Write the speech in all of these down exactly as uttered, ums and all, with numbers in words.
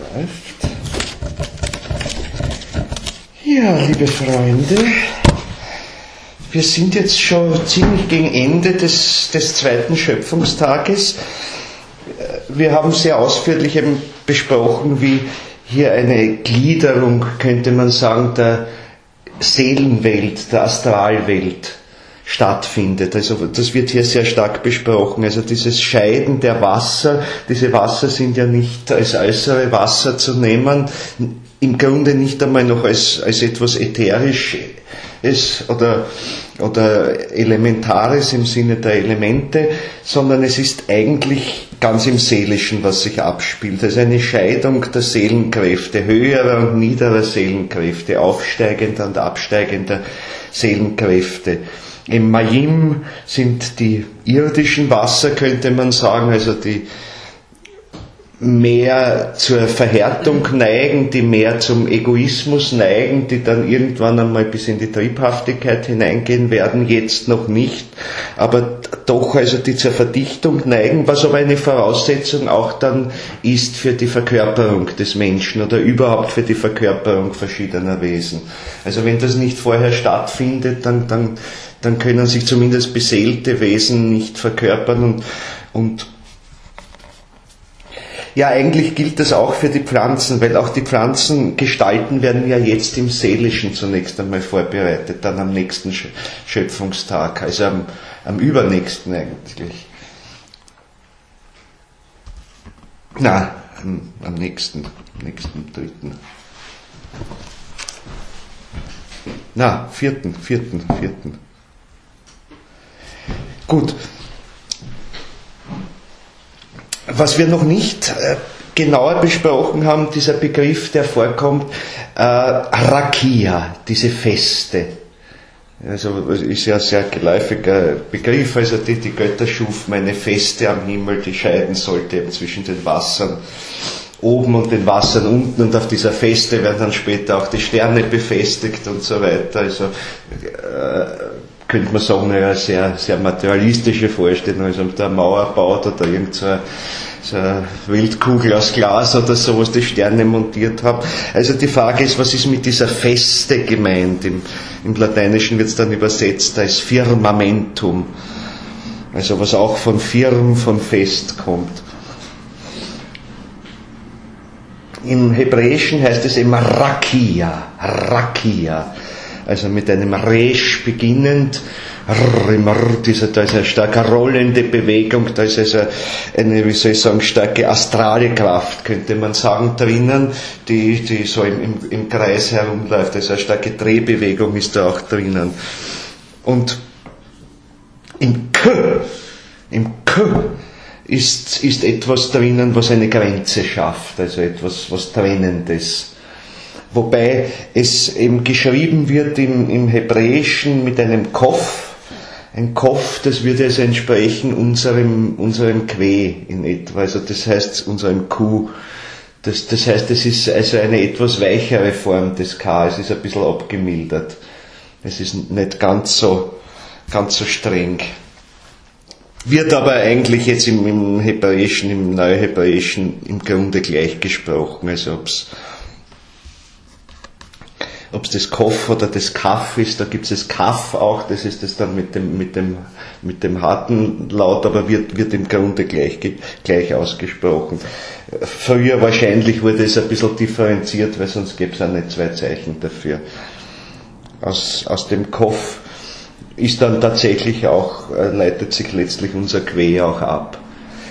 Läuft. Ja, liebe Freunde, wir sind jetzt schon ziemlich gegen Ende des, des zweiten Schöpfungstages. Wir haben sehr ausführlich eben besprochen, wie hier eine Gliederung, könnte man sagen, der Seelenwelt, der Astralwelt stattfindet. Also das wird hier sehr stark besprochen. Also dieses Scheiden der Wasser, diese Wasser sind ja nicht als äußere Wasser zu nehmen, im Grunde nicht einmal noch als, als etwas Ätherisches oder, oder Elementares im Sinne der Elemente, sondern es ist eigentlich ganz im Seelischen, was sich abspielt. Also eine Scheidung der Seelenkräfte, höherer und niederer Seelenkräfte, aufsteigender und absteigender Seelenkräfte. Im Mayim sind die irdischen Wasser, könnte man sagen, also die mehr zur Verhärtung neigen, die mehr zum Egoismus neigen, die dann irgendwann einmal bis in die Triebhaftigkeit hineingehen werden, jetzt noch nicht, aber doch also die zur Verdichtung neigen, was aber eine Voraussetzung auch dann ist für die Verkörperung des Menschen oder überhaupt für die Verkörperung verschiedener Wesen. Also wenn das nicht vorher stattfindet, dann, dann, dann können sich zumindest beseelte Wesen nicht verkörpern und, und ja, eigentlich gilt das auch für die Pflanzen, weil auch die Pflanzengestalten werden ja jetzt im Seelischen zunächst einmal vorbereitet, dann am nächsten Schöpfungstag, also am, am übernächsten eigentlich. Na, am, am nächsten, nächsten dritten. Na, vierten, vierten, vierten. Gut. Was wir noch nicht äh, genauer besprochen haben, dieser Begriff, der vorkommt, äh, Rakia, diese Feste. Also ist ja ein sehr geläufiger Begriff, also die, die Götter schufen eine Feste am Himmel, die scheiden sollte eben zwischen den Wassern oben und den Wassern unten, und auf dieser Feste werden dann später auch die Sterne befestigt und so weiter. Also äh, könnte man sagen, eine sehr, sehr materialistische Vorstellung, also ob da eine Mauer baut oder irgend so eine, so eine Wildkugel aus Glas oder so, was die Sterne montiert haben. Also die Frage ist, was ist mit dieser Feste gemeint? Im, im Lateinischen wird es dann übersetzt als Firmamentum, also was auch von Firm, von Fest kommt. Im Hebräischen heißt es immer Rakia, Rakia. Also mit einem Resh beginnend, da ist eine starke rollende Bewegung, da ist also eine, wie soll ich sagen, starke astrale Kraft, könnte man sagen, drinnen, die, die so im, im, im Kreis herumläuft, also eine starke Drehbewegung ist da auch drinnen. Und im K, im K ist, ist etwas drinnen, was eine Grenze schafft, also etwas, was Trennendes. Wobei es eben geschrieben wird im, im Hebräischen mit einem Kof. Ein Kof, das würde also entsprechen unserem, unserem Que in etwa, also das heißt unserem Q. Das, das heißt, es ist also eine etwas weichere Form des K, es ist ein bisschen abgemildert. Es ist nicht ganz so, ganz so streng. Wird aber eigentlich jetzt im, im Hebräischen, im Neuhebräischen im Grunde gleich gesprochen, also ob's ob es das Kof oder das Kaf ist, da gibt es das Kaf auch, das ist das dann mit dem, mit dem, mit dem harten Laut, aber wird, wird im Grunde gleich, gleich ausgesprochen. Früher wahrscheinlich wurde es ein bisschen differenziert, weil sonst gäbe es auch nicht zwei Zeichen dafür. Aus, aus dem Kof ist dann tatsächlich auch, leitet sich letztlich unser Que auch ab.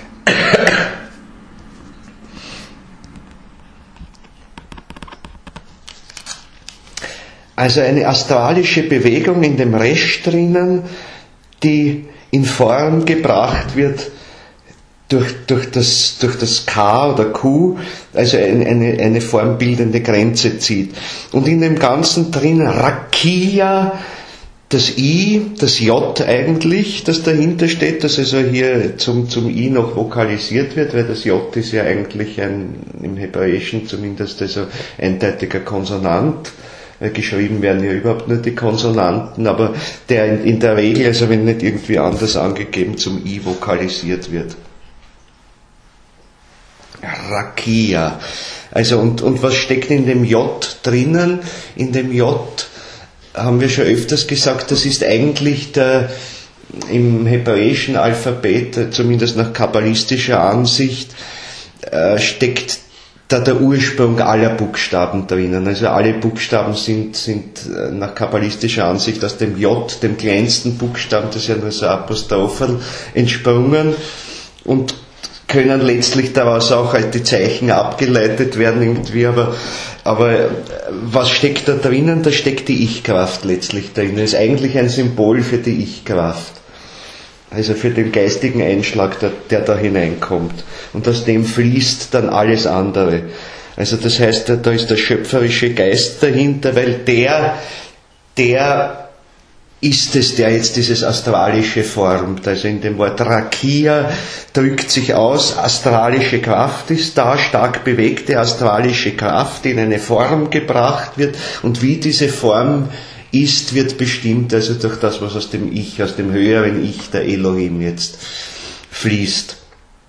Also eine astralische Bewegung in dem Resh drinnen, die in Form gebracht wird durch, durch, das, durch das K oder Q, also eine, eine, eine formbildende Grenze zieht. Und in dem Ganzen drin Rakia, das I, das J eigentlich, das dahinter steht, das also hier zum, zum I noch vokalisiert wird, weil das J ist ja eigentlich ein, im Hebräischen zumindest, also eindeutiger Konsonant. Geschrieben werden ja überhaupt nur die Konsonanten, aber der in, in der Regel, also wenn nicht irgendwie anders angegeben, zum I vokalisiert wird. Rakia. Also und, und was steckt in dem J drinnen? In dem J haben wir schon öfters gesagt, das ist eigentlich der, im hebräischen Alphabet, zumindest nach kabbalistischer Ansicht, äh, steckt da der Ursprung aller Buchstaben drinnen. Also alle Buchstaben sind, sind nach kabbalistischer Ansicht aus dem J, dem kleinsten Buchstaben, das ist ja nur so ein Apostrophen, entsprungen und können letztlich daraus auch halt die Zeichen abgeleitet werden irgendwie, aber, aber was steckt da drinnen? Da steckt die Ich-Kraft letztlich drinnen. Das ist eigentlich ein Symbol für die Ich-Kraft. Also für den geistigen Einschlag, der, der da hineinkommt. Und aus dem fließt dann alles andere. Also das heißt, da ist der schöpferische Geist dahinter, weil der, der ist es, der jetzt dieses Astralische formt. Also in dem Wort Rakia drückt sich aus, astralische Kraft ist da, stark bewegte astralische Kraft, die in eine Form gebracht wird. Und wie diese Form ist, wird bestimmt also durch das, was aus dem Ich, aus dem höheren Ich der Elohim jetzt fließt.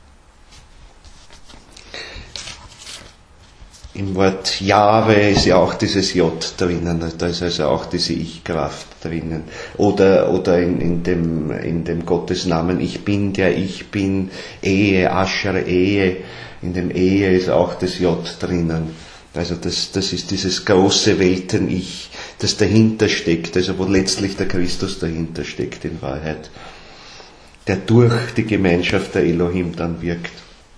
Im Wort Jahwe ist ja auch dieses J drinnen, da ist also auch diese Ich-Kraft drinnen. Oder, oder in, in, dem, in dem Gottesnamen Ich bin, der ich bin, Ehe, Asher, Ehe, in dem Ehe ist auch das J drinnen. Also das, das ist dieses große Welten-Ich, das dahinter steckt, also wo letztlich der Christus dahinter steckt in Wahrheit, der durch die Gemeinschaft der Elohim dann wirkt.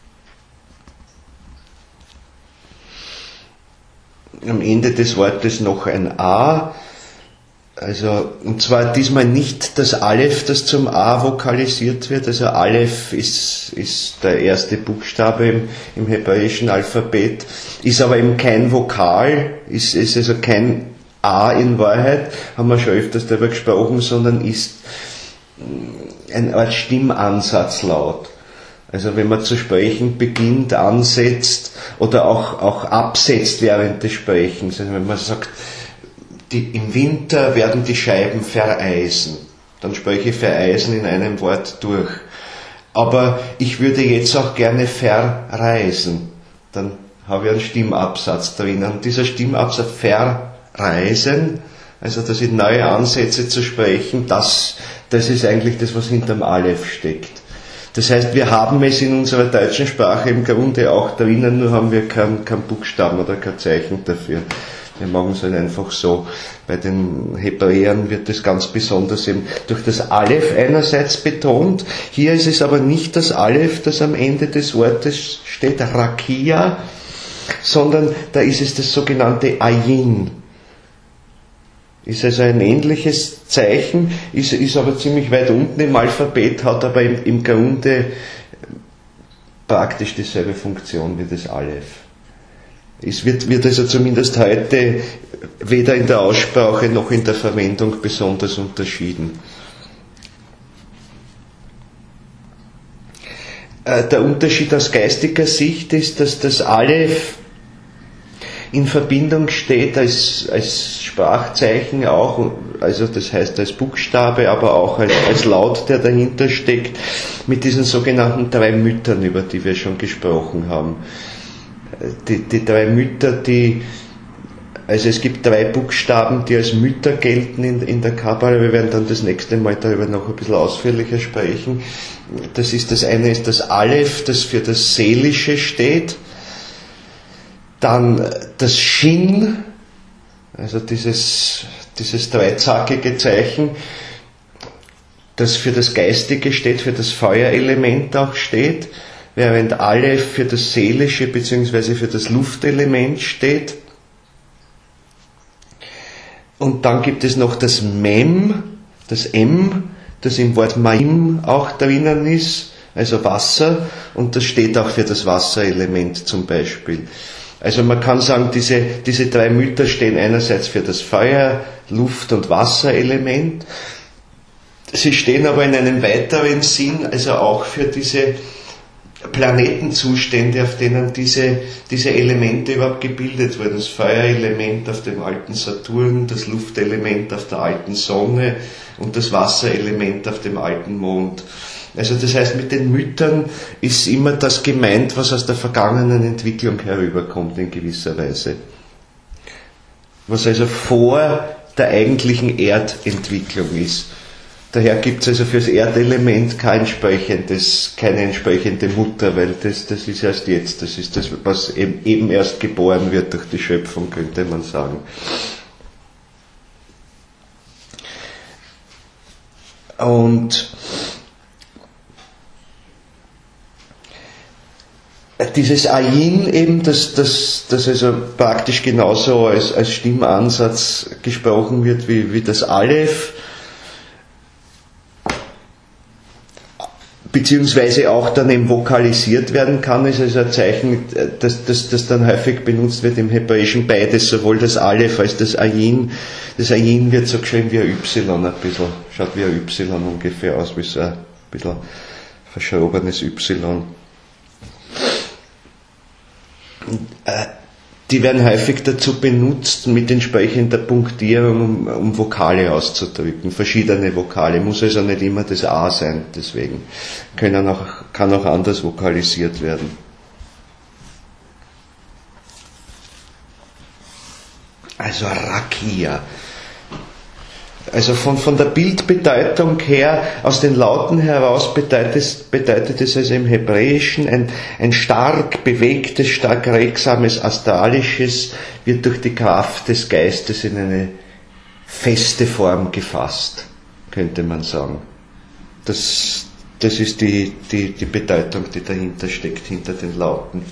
Am Ende des Wortes noch ein A, also, und zwar diesmal nicht das Aleph, das zum A vokalisiert wird, also Aleph ist, ist der erste Buchstabe im, im hebräischen Alphabet, ist aber eben kein Vokal, ist, ist also kein A in Wahrheit, haben wir schon öfters darüber gesprochen, sondern ist eine Art Stimmansatzlaut. Also wenn man zu sprechen beginnt, ansetzt oder auch, auch absetzt während des Sprechens. Also wenn man sagt, die, im Winter werden die Scheiben vereisen, dann spreche ich vereisen in einem Wort durch. Aber ich würde jetzt auch gerne verreisen. Dann habe ich einen Stimmabsatz drin. Und dieser Stimmabsatz verreisen, also dass ich neue Ansätze zu sprechen, das, das ist eigentlich das, was hinterm Aleph steckt. Das heißt, wir haben es in unserer deutschen Sprache im Grunde auch drinnen, nur haben wir keinen kein Buchstaben oder kein Zeichen dafür. Wir machen es halt einfach so. Bei den Hebräern wird das ganz besonders eben durch das Aleph einerseits betont. Hier ist es aber nicht das Aleph, das am Ende des Wortes steht, Rakia, sondern da ist es das sogenannte Ayin. Ist also ein ähnliches Zeichen, ist, ist aber ziemlich weit unten im Alphabet, hat aber im, im Grunde praktisch dieselbe Funktion wie das Aleph. Es wird, wird also zumindest heute weder in der Aussprache noch in der Verwendung besonders unterschieden. Der Unterschied aus geistiger Sicht ist, dass das Aleph in Verbindung steht als, als Sprachzeichen auch, also das heißt als Buchstabe, aber auch als, als Laut, der dahinter steckt, mit diesen sogenannten drei Müttern, über die wir schon gesprochen haben. Die, die drei Mütter, die, also es gibt drei Buchstaben, die als Mütter gelten in, in der Kabbala, wir werden dann das nächste Mal darüber noch ein bisschen ausführlicher sprechen. Das ist, das eine ist das Aleph, das für das Seelische steht. Dann das Shin, also dieses, dieses dreizackige Zeichen, das für das Geistige steht, für das Feuerelement auch steht, während Aleph für das Seelische bzw. für das Luftelement steht. Und dann gibt es noch das Mem, das M, das im Wort Maim auch drinnen ist, also Wasser, und das steht auch für das Wasserelement zum Beispiel. Also man kann sagen, diese, diese drei Mütter stehen einerseits für das Feuer-, Luft- und Wasserelement. Sie stehen aber in einem weiteren Sinn, also auch für diese Planetenzustände, auf denen diese, diese Elemente überhaupt gebildet wurden. Das Feuerelement auf dem alten Saturn, das Luftelement auf der alten Sonne und das Wasserelement auf dem alten Mond. Also das heißt, mit den Müttern ist immer das gemeint, was aus der vergangenen Entwicklung herüberkommt in gewisser Weise. Was also vor der eigentlichen Erdentwicklung ist. Daher gibt es also für das Erdelement kein entsprechendes, keine entsprechende Mutter, weil das, das ist erst jetzt, das ist das, was eben, eben erst geboren wird durch die Schöpfung, könnte man sagen. Und dieses Ayin eben, das, das, das also praktisch genauso als, als Stimmansatz gesprochen wird wie, wie das Aleph, beziehungsweise auch dann eben vokalisiert werden kann, ist also ein Zeichen, das, das, das dann häufig benutzt wird im Hebräischen, beides, sowohl das Aleph als das Ayin. Das Ayin wird so geschrieben wie ein Y, ein bisschen, schaut wie ein Y ungefähr aus, wie so ein bisschen verschrobenes Y. Die werden häufig dazu benutzt, mit entsprechender Punktierung, um, um Vokale auszudrücken, verschiedene Vokale. Muss also nicht immer das A sein, deswegen können auch, kann auch anders vokalisiert werden. Also Rakia. Also von, von der Bildbedeutung her, aus den Lauten heraus bedeutet, bedeutet es also im Hebräischen ein, ein stark bewegtes, stark regsames, astralisches, wird durch die Kraft des Geistes in eine feste Form gefasst, könnte man sagen. Das, das ist die, die, die Bedeutung, die dahinter steckt, hinter den Lauten.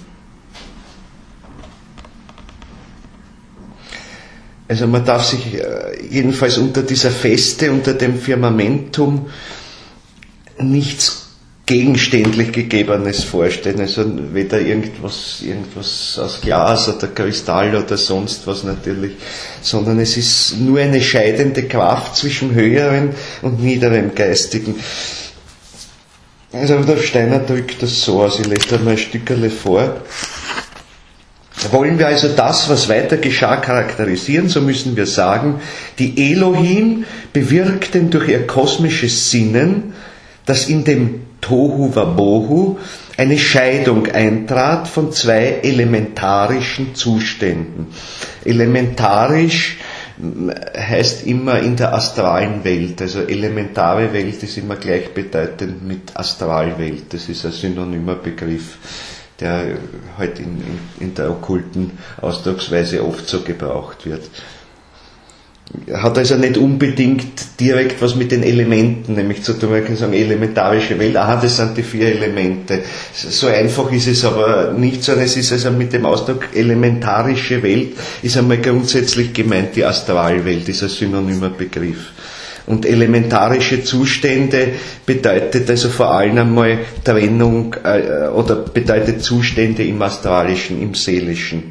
Also man darf sich jedenfalls unter dieser Feste, unter dem Firmamentum nichts gegenständlich Gegebenes vorstellen. Also weder irgendwas, irgendwas aus Glas oder Kristall oder sonst was natürlich, sondern es ist nur eine scheidende Kraft zwischen höheren und niederem Geistigen. Also der Steiner drückt das so aus, ich lese da mal ein Stückerle vor. Wollen wir also das, was weiter geschah, charakterisieren, so müssen wir sagen, die Elohim bewirkten durch ihr kosmisches Sinnen, dass in dem Tohu Wabohu eine Scheidung eintrat von zwei elementarischen Zuständen. Elementarisch heißt immer in der astralen Welt, also elementare Welt ist immer gleichbedeutend mit Astralwelt, das ist ein synonymer Begriff, der halt in, in, in der okkulten Ausdrucksweise oft so gebraucht wird. Hat also nicht unbedingt direkt was mit den Elementen, nämlich zu tun, man kann sagen, elementarische Welt, aha, das sind die vier Elemente. So einfach ist es aber nicht, sondern es ist also mit dem Ausdruck elementarische Welt, ist einmal grundsätzlich gemeint, die Astralwelt ist ein synonymer Begriff. Und elementarische Zustände bedeutet also vor allem einmal Trennung äh, oder bedeutet Zustände im Astralischen, im Seelischen.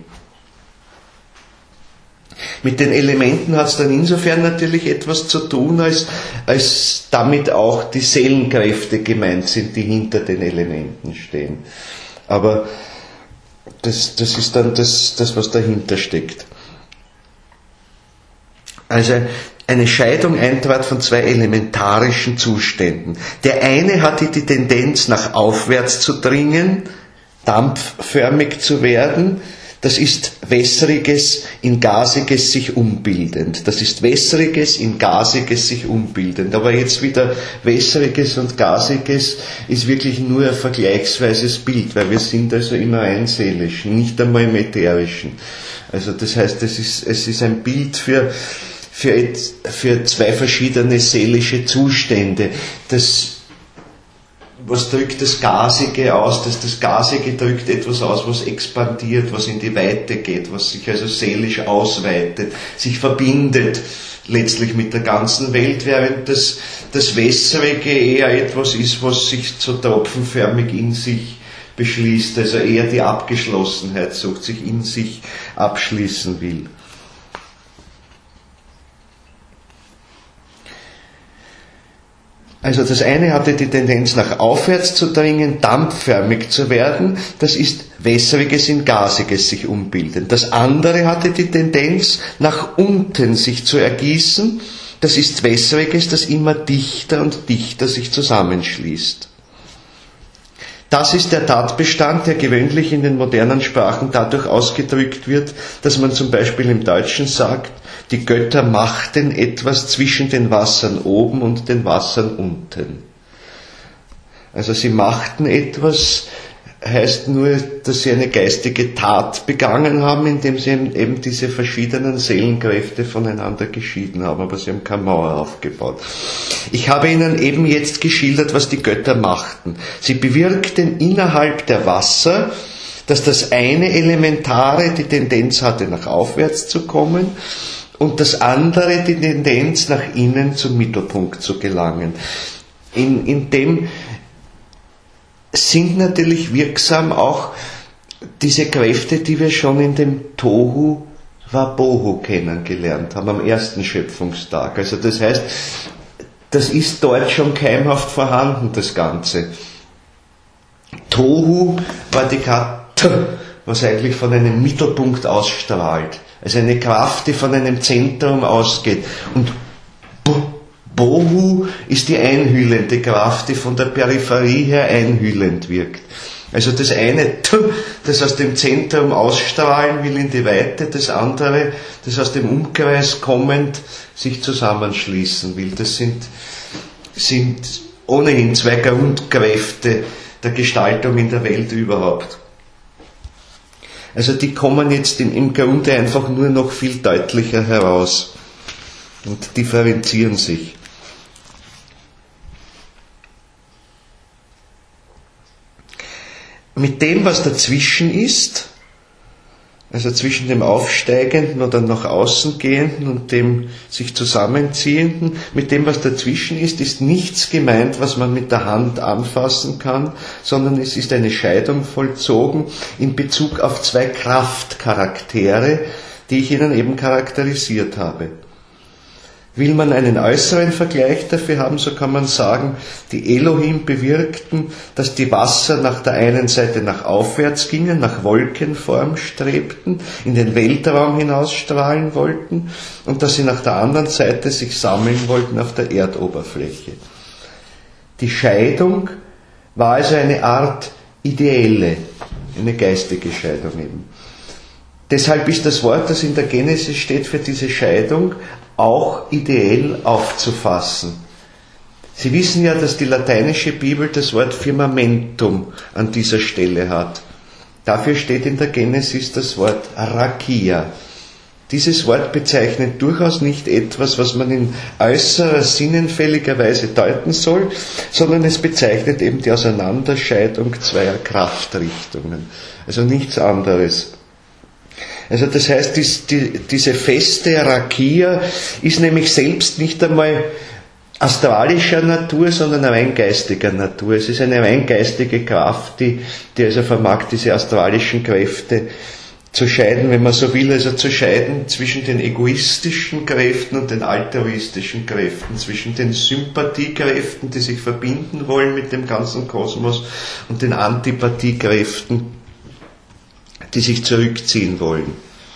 Mit den Elementen hat es dann insofern natürlich etwas zu tun, als, als damit auch die Seelenkräfte gemeint sind, die hinter den Elementen stehen. Aber das, das ist dann das, das, was dahinter steckt. Also eine Scheidung eintrat von zwei elementarischen Zuständen. Der eine hatte die Tendenz, nach aufwärts zu dringen, dampfförmig zu werden. Das ist wässriges in gasiges sich umbildend. Das ist wässriges in gasiges sich umbildend. Aber jetzt wieder wässriges und gasiges ist wirklich nur ein vergleichsweises Bild, weil wir sind also im Reinseelischen, nicht einmal im Ätherischen. Also das heißt, es ist, es ist ein Bild für Für, für zwei verschiedene seelische Zustände. Das, was drückt das Gasige aus? Das, das Gasige drückt etwas aus, was expandiert, was in die Weite geht, was sich also seelisch ausweitet, sich verbindet letztlich mit der ganzen Welt, während das, das Wässrige eher etwas ist, was sich so tropfenförmig in sich beschließt, also eher die Abgeschlossenheit sucht, sich in sich abschließen will. Also das eine hatte die Tendenz, nach aufwärts zu dringen, dampfförmig zu werden, das ist wässriges in gasiges sich umbilden. Das andere hatte die Tendenz, nach unten sich zu ergießen, das ist wässriges, das immer dichter und dichter sich zusammenschließt. Das ist der Tatbestand, der gewöhnlich in den modernen Sprachen dadurch ausgedrückt wird, dass man zum Beispiel im Deutschen sagt, die Götter machten etwas zwischen den Wassern oben und den Wassern unten. Also sie machten etwas, heißt nur, dass sie eine geistige Tat begangen haben, indem sie eben diese verschiedenen Seelenkräfte voneinander geschieden haben, aber sie haben keine Mauer aufgebaut. Ich habe Ihnen eben jetzt geschildert, was die Götter machten. Sie bewirkten innerhalb der Wasser, dass das eine Elementare die Tendenz hatte, nach aufwärts zu kommen, und das andere die Tendenz, nach innen zum Mittelpunkt zu gelangen. In, in dem sind natürlich wirksam auch diese Kräfte, die wir schon in dem Tohu Wabohu kennengelernt haben, am ersten Schöpfungstag. Also das heißt, das ist dort schon keimhaft vorhanden, das Ganze. Tohu war die Karte, was eigentlich von einem Mittelpunkt ausstrahlt. Also eine Kraft, die von einem Zentrum ausgeht. Und Bohu ist die einhüllende Kraft, die von der Peripherie her einhüllend wirkt. Also das eine, das aus dem Zentrum ausstrahlen will in die Weite, das andere, das aus dem Umkreis kommend sich zusammenschließen will. Das sind, sind ohnehin zwei Grundkräfte der Gestaltung in der Welt überhaupt. Also die kommen jetzt im, im Grunde einfach nur noch viel deutlicher heraus und differenzieren sich. Mit dem, was dazwischen ist, also zwischen dem Aufsteigenden oder nach außen Gehenden und dem sich Zusammenziehenden, mit dem, was dazwischen ist, ist nichts gemeint, was man mit der Hand anfassen kann, sondern es ist eine Scheidung vollzogen in Bezug auf zwei Kraftcharaktere, die ich Ihnen eben charakterisiert habe. Will man einen äußeren Vergleich dafür haben, so kann man sagen, die Elohim bewirkten, dass die Wasser nach der einen Seite nach aufwärts gingen, nach Wolkenform strebten, in den Weltraum hinausstrahlen wollten und dass sie nach der anderen Seite sich sammeln wollten auf der Erdoberfläche. Die Scheidung war also eine Art ideelle, eine geistige Scheidung eben. Deshalb ist das Wort, das in der Genesis steht für diese Scheidung, auch ideell aufzufassen. Sie wissen ja, dass die lateinische Bibel das Wort Firmamentum an dieser Stelle hat. Dafür steht in der Genesis das Wort Rakia. Dieses Wort bezeichnet durchaus nicht etwas, was man in äußerer, sinnenfälliger Weise deuten soll, sondern es bezeichnet eben die Auseinanderscheidung zweier Kraftrichtungen. Also nichts anderes. Also das heißt, dies, die, diese feste Rakia ist nämlich selbst nicht einmal astralischer Natur, sondern rein geistiger Natur. Es ist eine rein geistige Kraft, die, die also vermag, diese astralischen Kräfte zu scheiden, wenn man so will, also zu scheiden zwischen den egoistischen Kräften und den altruistischen Kräften, zwischen den Sympathiekräften, die sich verbinden wollen mit dem ganzen Kosmos, und den Antipathiekräften, die sich zurückziehen wollen.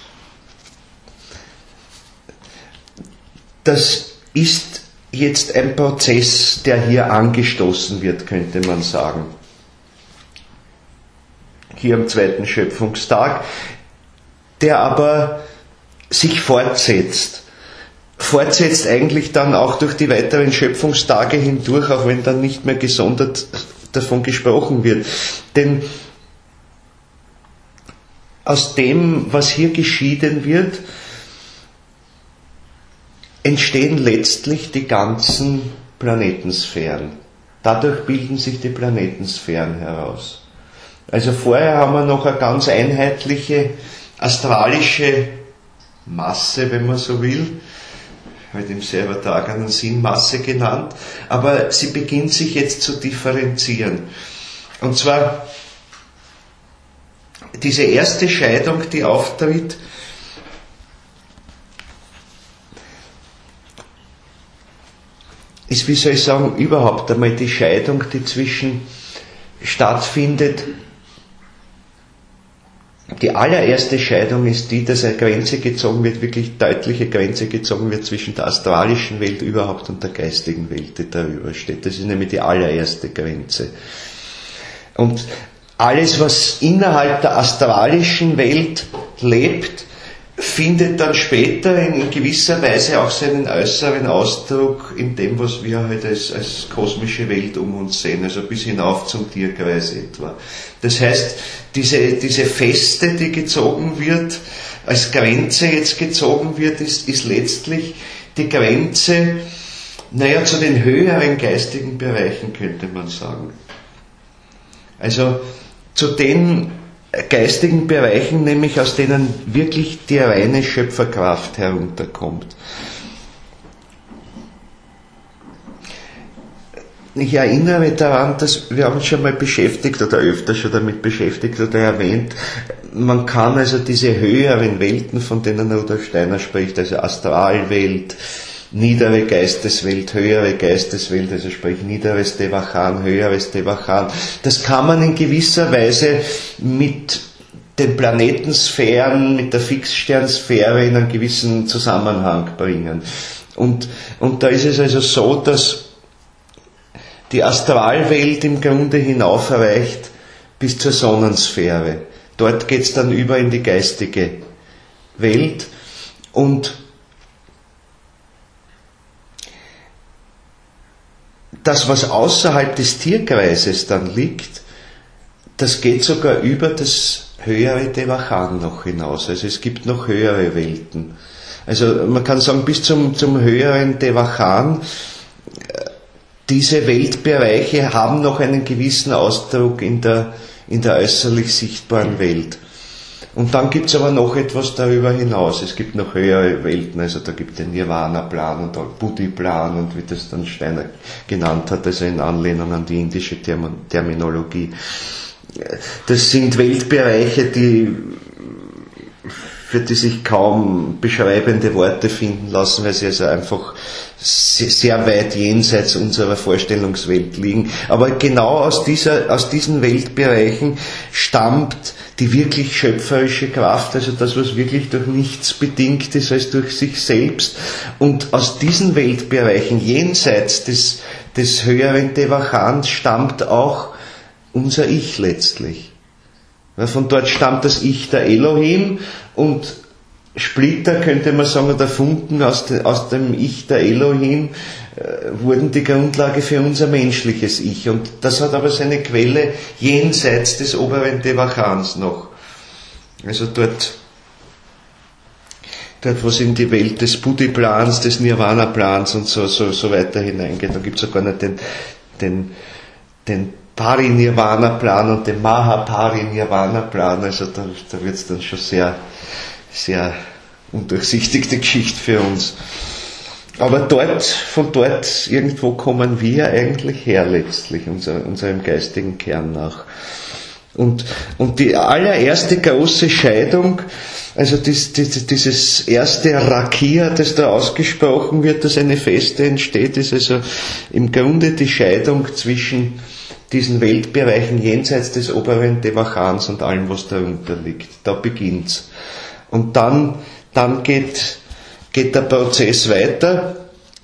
Das ist jetzt ein Prozess, der hier angestoßen wird, könnte man sagen. Hier am zweiten Schöpfungstag, der aber sich fortsetzt. Fortsetzt eigentlich dann auch durch die weiteren Schöpfungstage hindurch, auch wenn dann nicht mehr gesondert davon gesprochen wird. Denn aus dem, was hier geschieden wird, entstehen letztlich die ganzen Planetensphären. Dadurch bilden sich die Planetensphären heraus. Also vorher haben wir noch eine ganz einheitliche astralische Masse, wenn man so will, halt im sehr übertragenen Sinn Masse genannt, aber sie beginnt sich jetzt zu differenzieren. Und zwar diese erste Scheidung, die auftritt, ist, wie soll ich sagen, überhaupt einmal die Scheidung, die zwischen stattfindet. Die allererste Scheidung ist die, dass eine Grenze gezogen wird, wirklich deutliche Grenze gezogen wird zwischen der astralischen Welt überhaupt und der geistigen Welt, die darüber steht. Das ist nämlich die allererste Grenze. Und alles, was innerhalb der astralischen Welt lebt, findet dann später in gewisser Weise auch seinen äußeren Ausdruck in dem, was wir halt als, als kosmische Welt um uns sehen, also bis hinauf zum Tierkreis etwa. Das heißt, diese, diese Feste, die gezogen wird, als Grenze jetzt gezogen wird, ist, ist letztlich die Grenze, naja, zu den höheren geistigen Bereichen, könnte man sagen. Also zu den geistigen Bereichen, nämlich aus denen wirklich die reine Schöpferkraft herunterkommt. Ich erinnere daran, dass wir haben uns schon mal beschäftigt oder öfter schon damit beschäftigt oder erwähnt, man kann also diese höheren Welten, von denen Rudolf Steiner spricht, also Astralwelt, niedere Geisteswelt, höhere Geisteswelt, also sprich niederes Devachan, höheres Devachan. Das kann man in gewisser Weise mit den Planetensphären, mit der Fixsternsphäre in einen gewissen Zusammenhang bringen. Und, und da ist es also so, dass die Astralwelt im Grunde hinaufreicht bis zur Sonnensphäre. Dort geht es dann über in die geistige Welt und das, was außerhalb des Tierkreises dann liegt, das geht sogar über das höhere Devachan noch hinaus. Also es gibt noch höhere Welten. Also man kann sagen, bis zum, zum höheren Devachan, diese Weltbereiche haben noch einen gewissen Ausdruck in der, in der äußerlich sichtbaren Welt. Und dann gibt es aber noch etwas darüber hinaus. Es gibt noch höhere Welten, also da gibt es den Nirvana-Plan und den Buddhi-Plan und wie das dann Steiner genannt hat, also in Anlehnung an die indische Term- Terminologie. Das sind Weltbereiche, die, für die sich kaum beschreibende Worte finden lassen, weil sie also einfach sehr weit jenseits unserer Vorstellungswelt liegen. Aber genau aus, dieser, aus diesen Weltbereichen stammt die wirklich schöpferische Kraft, also das, was wirklich durch nichts bedingt ist als durch sich selbst. Und aus diesen Weltbereichen jenseits des, des höheren Devachans stammt auch unser Ich letztlich. Weil von dort stammt das Ich der Elohim und Splitter, könnte man sagen, oder Funken aus, de, aus dem Ich der Elohim äh, wurden die Grundlage für unser menschliches Ich. Und das hat aber seine Quelle jenseits des oberen Devachans noch. Also dort, dort wo es in die Welt des Buddhi-Plans, des Nirvana-Plans und so, so, so weiter hineingeht. Da gibt es sogar nicht den, den, den Parinirvana-Plan und den Mahaparinirvana-Plan. Also da, da wird es dann schon sehr sehr undurchsichtige Geschichte für uns. Aber dort, von dort irgendwo kommen wir eigentlich her letztlich, unser, unserem geistigen Kern nach. Und, und die allererste große Scheidung, also dies, dies, dieses erste Rakia, das da ausgesprochen wird, dass eine Feste entsteht, ist also im Grunde die Scheidung zwischen diesen Weltbereichen jenseits des oberen Devachans und allem, was darunter liegt. Da beginnt's. Und dann, dann geht, geht der Prozess weiter,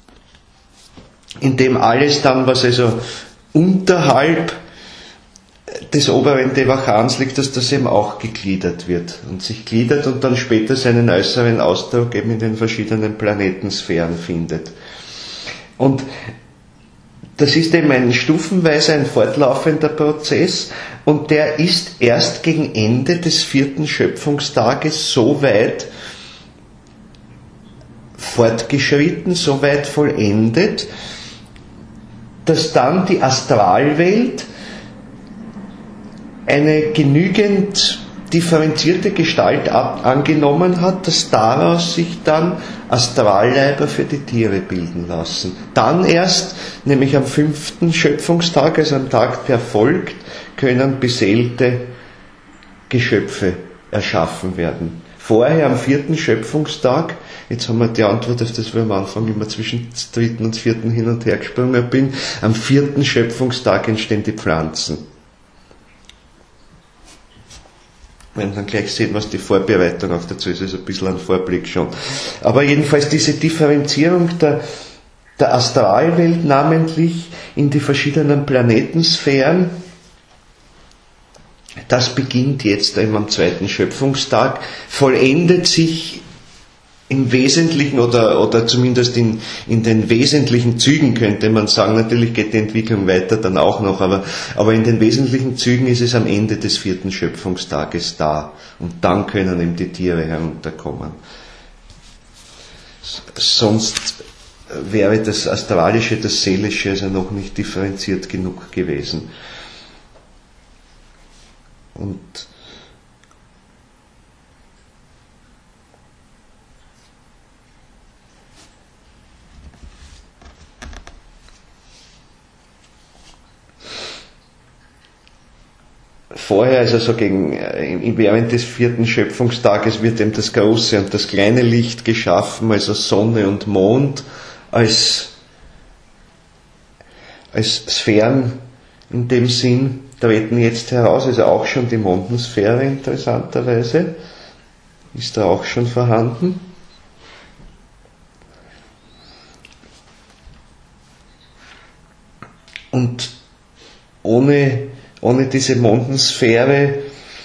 in dem alles dann, was also unterhalb des oberen Devachans liegt, dass das eben auch gegliedert wird und sich gliedert und dann später seinen äußeren Ausdruck eben in den verschiedenen Planetensphären findet. Und das ist eben ein stufenweise, ein fortlaufender Prozess und der ist erst gegen Ende des vierten Schöpfungstages so weit fortgeschritten, so weit vollendet, dass dann die Astralwelt eine genügend differenzierte Gestalt ab, angenommen hat, dass daraus sich dann Astralleiber für die Tiere bilden lassen. Dann erst, nämlich am fünften Schöpfungstag, also am Tag der folgt, können beseelte Geschöpfe erschaffen werden. Vorher am vierten Schöpfungstag, jetzt haben wir die Antwort auf das, wo ich am Anfang immer zwischen dem dritten und vierten hin und her gesprungen bin, am vierten Schöpfungstag entstehen die Pflanzen. Wenn dann gleich sehen, was die Vorbereitung auch dazu ist, also ein bisschen ein Vorblick schon. Aber jedenfalls diese Differenzierung der, der Astralwelt namentlich in die verschiedenen Planetensphären, das beginnt jetzt eben am zweiten Schöpfungstag, vollendet sich im Wesentlichen oder, oder zumindest in, in den wesentlichen Zügen könnte man sagen, natürlich geht die Entwicklung weiter dann auch noch, aber, aber in den wesentlichen Zügen ist es am Ende des vierten Schöpfungstages da und dann können eben die Tiere herunterkommen. Sonst wäre das Astralische, das Seelische also noch nicht differenziert genug gewesen. Und vorher, also so gegen, während des vierten Schöpfungstages wird eben das große und das kleine Licht geschaffen, also Sonne und Mond als, als Sphären in dem Sinn treten jetzt heraus, also auch schon die Mondensphäre interessanterweise ist da auch schon vorhanden. Und ohne Ohne diese Mondensphäre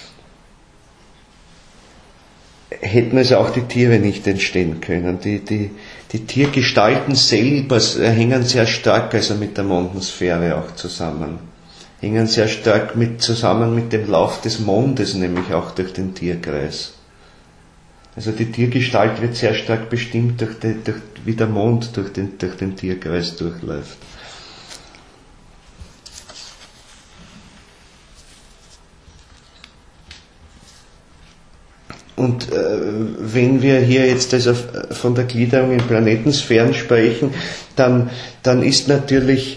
hätten also auch die Tiere nicht entstehen können. Die, die, die Tiergestalten selber hängen sehr stark also mit der Mondensphäre auch zusammen. Hängen sehr stark mit, zusammen mit dem Lauf des Mondes, nämlich auch durch den Tierkreis. Also die Tiergestalt wird sehr stark bestimmt, durch die, durch, wie der Mond durch den, durch den Tierkreis durchläuft. Und äh, wenn wir hier jetzt also von der Gliederung in Planetensphären sprechen, dann, dann ist natürlich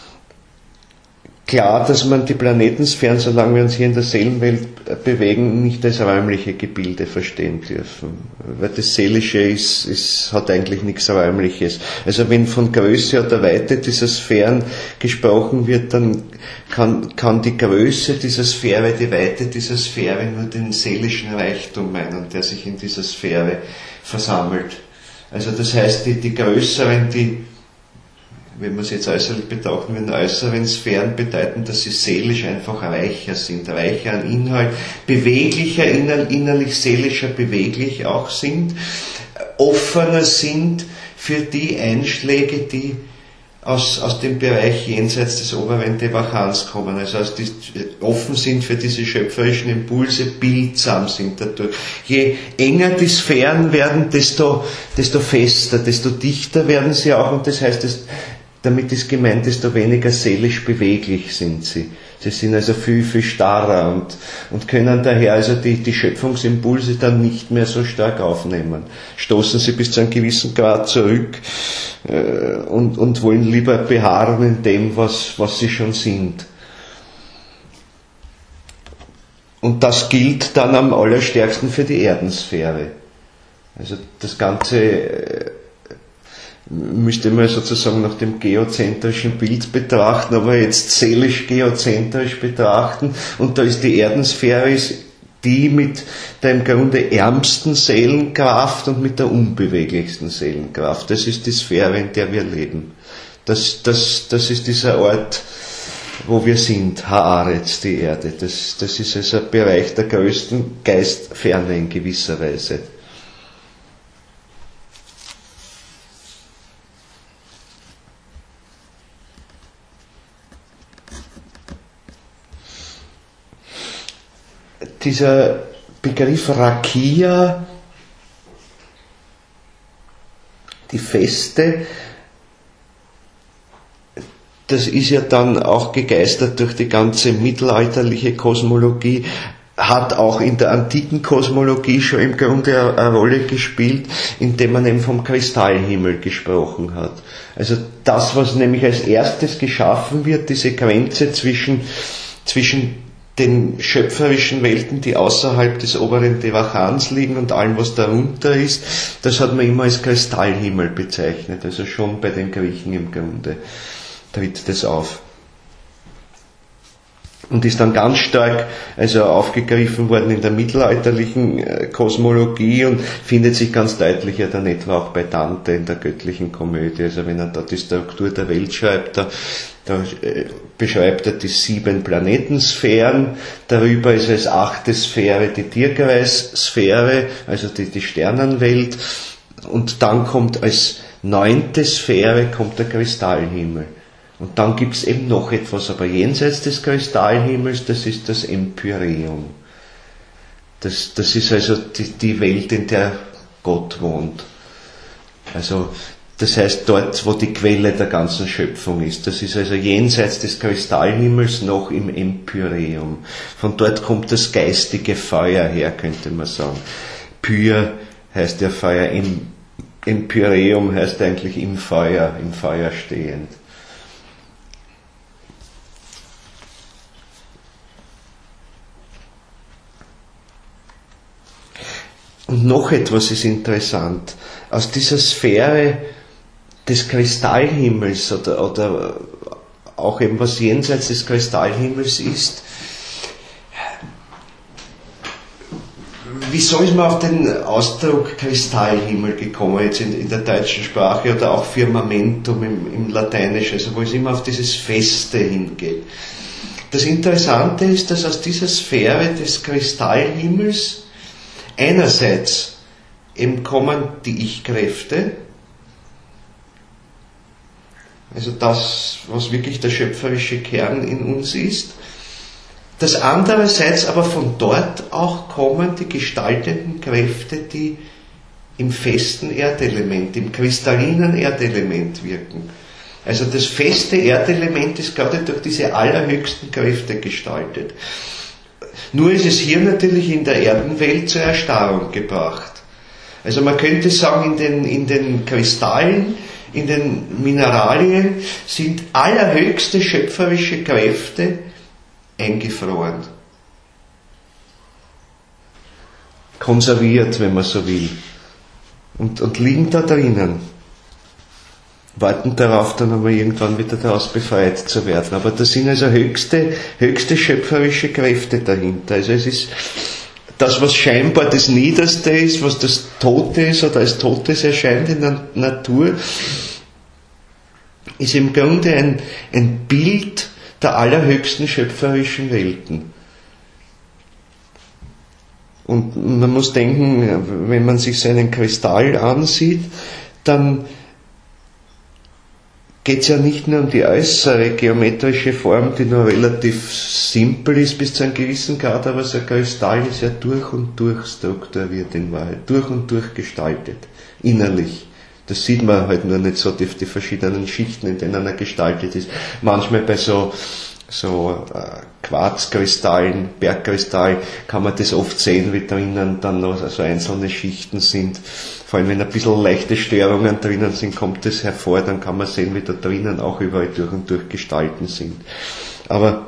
klar, dass man die Planetensphären, solange wir uns hier in der Seelenwelt bewegen, nicht als räumliche Gebilde verstehen dürfen. Weil das Seelische ist, ist, hat eigentlich nichts Räumliches. Also wenn von Größe oder Weite dieser Sphären gesprochen wird, dann kann, kann die Größe dieser Sphäre, die Weite dieser Sphäre nur den seelischen Reichtum meinen, der sich in dieser Sphäre versammelt. Also das heißt, die, die größeren, die wenn man es jetzt äußerlich betrachten würden, äußeren Sphären bedeuten, dass sie seelisch einfach reicher sind, reicher an Inhalt, beweglicher, inner, innerlich seelischer beweglich auch sind, offener sind für die Einschläge, die aus, aus dem Bereich jenseits des oberen Devachans kommen, also aus die, offen sind für diese schöpferischen Impulse, bildsam sind dadurch. Je enger die Sphären werden, desto, desto fester, desto dichter werden sie auch, und das heißt, das, damit ist gemeint, desto weniger seelisch beweglich sind sie. Sie sind also viel, viel starrer und, und können daher also die, die Schöpfungsimpulse dann nicht mehr so stark aufnehmen. Stoßen sie bis zu einem gewissen Grad zurück äh, und, und wollen lieber beharren in dem, was, was sie schon sind. Und das gilt dann am allerstärksten für die Erdensphäre. Also das Ganze äh, müsste man sozusagen nach dem geozentrischen Bild betrachten, aber jetzt seelisch geozentrisch betrachten, und da ist die Erdensphäre ist die mit der im Grunde ärmsten Seelenkraft und mit der unbeweglichsten Seelenkraft. Das ist die Sphäre, in der wir leben. Das, das, das ist dieser Ort, wo wir sind, Haaretz, die Erde. Das, das ist also ein Bereich der größten Geistferne in gewisser Weise. Dieser Begriff Rakia, die Feste, das ist ja dann auch gegeistert durch die ganze mittelalterliche Kosmologie, hat auch in der antiken Kosmologie schon im Grunde eine Rolle gespielt, indem man eben vom Kristallhimmel gesprochen hat. Also das, was nämlich als erstes geschaffen wird, diese Grenze zwischen, zwischen den schöpferischen Welten, die außerhalb des oberen Devachans liegen, und allem, was darunter ist, das hat man immer als Kristallhimmel bezeichnet. Also schon bei den Griechen im Grunde tritt das auf. und ist dann ganz stark also aufgegriffen worden in der mittelalterlichen äh, Kosmologie und findet sich ganz deutlich ja dann etwa auch bei Dante in der göttlichen Komödie. Also wenn er da die Struktur der Welt schreibt, da, da äh, beschreibt er die sieben Planetensphären, darüber ist als achte Sphäre die Tierkreissphäre, also die, die Sternenwelt, und dann kommt als neunte Sphäre kommt der Kristallhimmel. Und dann gibt es eben noch etwas, aber jenseits des Kristallhimmels, das ist das Empyreum. Das, das ist also die, die Welt, in der Gott wohnt. Also, das heißt dort, wo die Quelle der ganzen Schöpfung ist. Das ist also jenseits des Kristallhimmels noch im Empyreum. Von dort kommt das geistige Feuer her, könnte man sagen. Pyr heißt ja Feuer, Empyreum heißt eigentlich im Feuer, im Feuer stehend. Und noch etwas ist interessant. Aus dieser Sphäre des Kristallhimmels oder, oder auch eben was jenseits des Kristallhimmels ist, wieso ist man auf den Ausdruck Kristallhimmel gekommen, jetzt in, in der deutschen Sprache oder auch Firmamentum im, im Lateinischen, also wo es immer auf dieses Feste hingeht. Das Interessante ist, dass aus dieser Sphäre des Kristallhimmels einerseits eben kommen die Ich-Kräfte, also das, was wirklich der schöpferische Kern in uns ist, dass andererseits aber von dort auch kommen die gestaltenden Kräfte, die im festen Erdelement, im kristallinen Erdelement wirken. Also das feste Erdelement ist gerade durch diese allerhöchsten Kräfte gestaltet. Nur ist es hier natürlich in der Erdenwelt zur Erstarrung gebracht. Also man könnte sagen, in den, in den Kristallen, in den Mineralien sind allerhöchste schöpferische Kräfte eingefroren. Konserviert, wenn man so will. Und, und liegen da drinnen. Warten darauf, dann einmal irgendwann wieder daraus befreit zu werden. Aber da sind also höchste, höchste schöpferische Kräfte dahinter. Also es ist das, was scheinbar das Niederste ist, was das Tote ist oder als Totes erscheint in der Natur, ist im Grunde ein, ein Bild der allerhöchsten schöpferischen Welten. Und man muss denken, wenn man sich so einen Kristall ansieht, dann geht es ja nicht nur um die äußere geometrische Form, die nur relativ simpel ist bis zu einem gewissen Grad, aber so ein Kristall ist ja durch und durch strukturiert in Wahrheit, durch und durch gestaltet, innerlich. Das sieht man halt nur nicht so, die, die verschiedenen Schichten, in denen er gestaltet ist. Manchmal bei so, so äh, Quarzkristallen, Bergkristallen, kann man das oft sehen, wie drinnen dann noch so einzelne Schichten sind. Vor allem wenn ein bisschen leichte Störungen drinnen sind, kommt das hervor, dann kann man sehen, wie da drinnen auch überall durch und durch Gestalten sind. Aber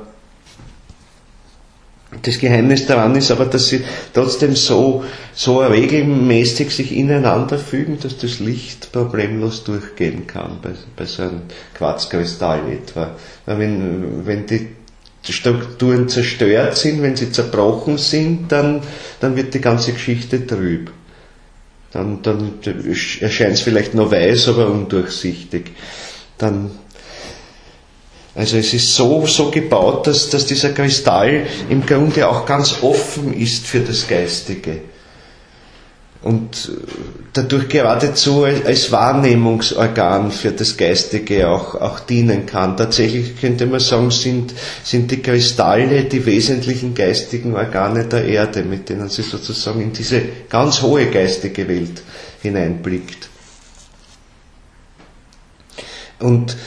das Geheimnis daran ist aber, dass sie trotzdem so, so regelmäßig sich ineinander fügen, dass das Licht problemlos durchgehen kann, bei, bei so einem Quarzkristall etwa. Wenn, wenn die Strukturen zerstört sind, wenn sie zerbrochen sind, dann, dann wird die ganze Geschichte trüb. Dann, dann erscheint es vielleicht noch weiß, aber undurchsichtig. Dann, also es ist so, so gebaut, dass, dass dieser Kristall im Grunde auch ganz offen ist für das Geistige. Und dadurch geradezu als Wahrnehmungsorgan für das Geistige auch, auch dienen kann. Tatsächlich könnte man sagen, sind, sind die Kristalle die wesentlichen geistigen Organe der Erde, mit denen sie sozusagen in diese ganz hohe geistige Welt hineinblickt. Und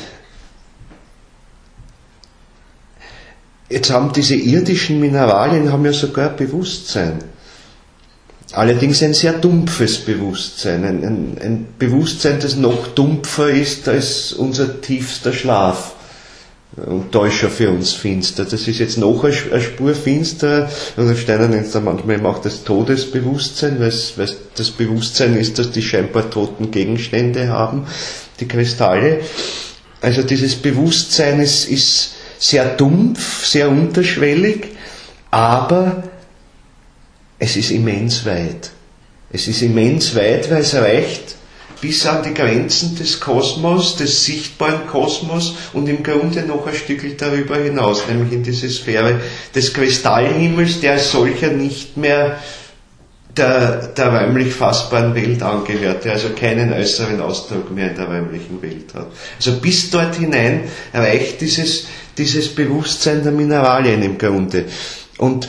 jetzt haben diese irdischen Mineralien haben ja sogar Bewusstsein. Allerdings ein sehr dumpfes Bewusstsein, ein, ein, ein Bewusstsein, das noch dumpfer ist als unser tiefster Schlaf. Und da ist schon für uns finster. Das ist jetzt noch eine Spur finster. Und Steiner nennt es dann manchmal eben auch das Todesbewusstsein, weil es, weil es das Bewusstsein ist, dass die scheinbar toten Gegenstände haben, die Kristalle. Also dieses Bewusstsein ist, ist sehr dumpf, sehr unterschwellig, aber es ist immens weit. Es ist immens weit, weil es reicht bis an die Grenzen des Kosmos, des sichtbaren Kosmos und im Grunde noch ein Stückchen darüber hinaus, nämlich in diese Sphäre des Kristallhimmels, der als solcher nicht mehr der, der räumlich fassbaren Welt angehört, der also keinen äußeren Ausdruck mehr in der räumlichen Welt hat. Also bis dort hinein reicht dieses, dieses Bewusstsein der Mineralien im Grunde. Und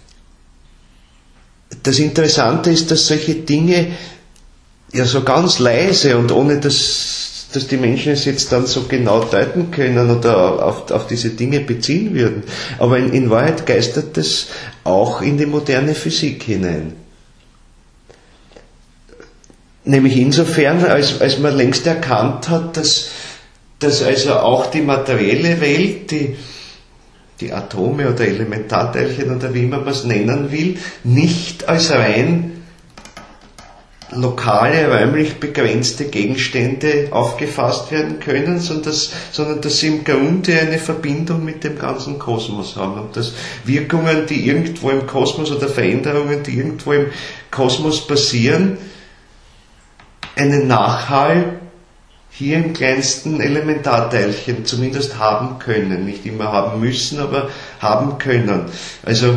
das Interessante ist, dass solche Dinge ja so ganz leise und ohne dass, dass die Menschen es jetzt dann so genau deuten können oder auf, auf diese Dinge beziehen würden, aber in, in Wahrheit geistert das auch in die moderne Physik hinein. Nämlich insofern, als, als man längst erkannt hat, dass, dass also auch die materielle Welt, die, die Atome oder Elementarteilchen oder wie immer man es nennen will, nicht als rein lokale, räumlich begrenzte Gegenstände aufgefasst werden können, sondern dass, sondern dass sie im Grunde eine Verbindung mit dem ganzen Kosmos haben und dass Wirkungen, die irgendwo im Kosmos oder Veränderungen, die irgendwo im Kosmos passieren, einen Nachhall hier im kleinsten Elementarteilchen zumindest haben können. Nicht immer haben müssen, aber haben können. Also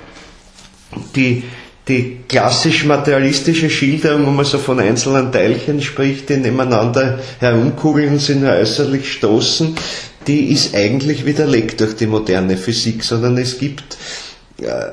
die Die klassisch materialistische Schilderung, wo man so von einzelnen Teilchen spricht, die nebeneinander herumkugeln und sich nur äußerlich stoßen, die ist eigentlich widerlegt durch die moderne Physik, sondern es gibt äh,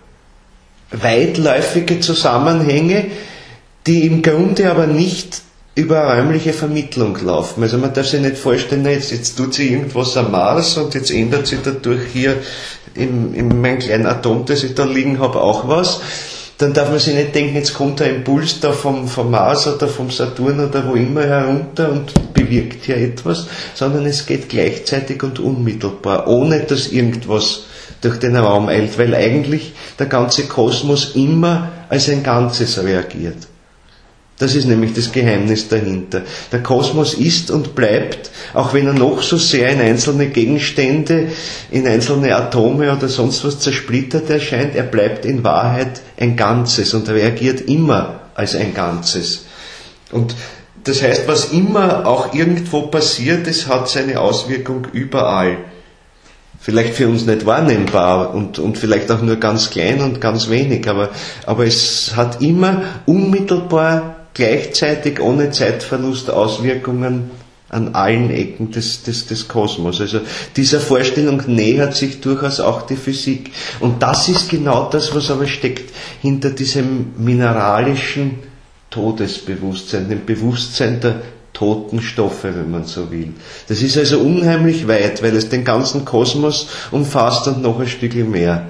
weitläufige Zusammenhänge, die im Grunde aber nicht über räumliche Vermittlung laufen. Also man darf sich nicht vorstellen, jetzt, jetzt tut sich irgendwas am Mars und jetzt ändert sich dadurch hier in, in meinem kleinen Atom, das ich da liegen habe, auch was. Dann darf man sich nicht denken, jetzt kommt ein Impuls da vom, vom Mars oder vom Saturn oder wo immer herunter und bewirkt hier etwas, sondern es geht gleichzeitig und unmittelbar, ohne dass irgendwas durch den Raum eilt, weil eigentlich der ganze Kosmos immer als ein Ganzes reagiert. Das ist nämlich das Geheimnis dahinter. Der Kosmos ist und bleibt, auch wenn er noch so sehr in einzelne Gegenstände, in einzelne Atome oder sonst was zersplittert erscheint, er bleibt in Wahrheit ein Ganzes und reagiert immer als ein Ganzes. Und das heißt, was immer auch irgendwo passiert, es hat seine Auswirkung überall. Vielleicht für uns nicht wahrnehmbar und, und vielleicht auch nur ganz klein und ganz wenig, aber, aber es hat immer unmittelbar gleichzeitig ohne Zeitverlust Auswirkungen an allen Ecken des, des, des Kosmos. Also dieser Vorstellung nähert sich durchaus auch die Physik. Und das ist genau das, was aber steckt hinter diesem mineralischen Todesbewusstsein, dem Bewusstsein der toten Stoffe, wenn man so will. Das ist also unheimlich weit, weil es den ganzen Kosmos umfasst und noch ein Stückchen mehr.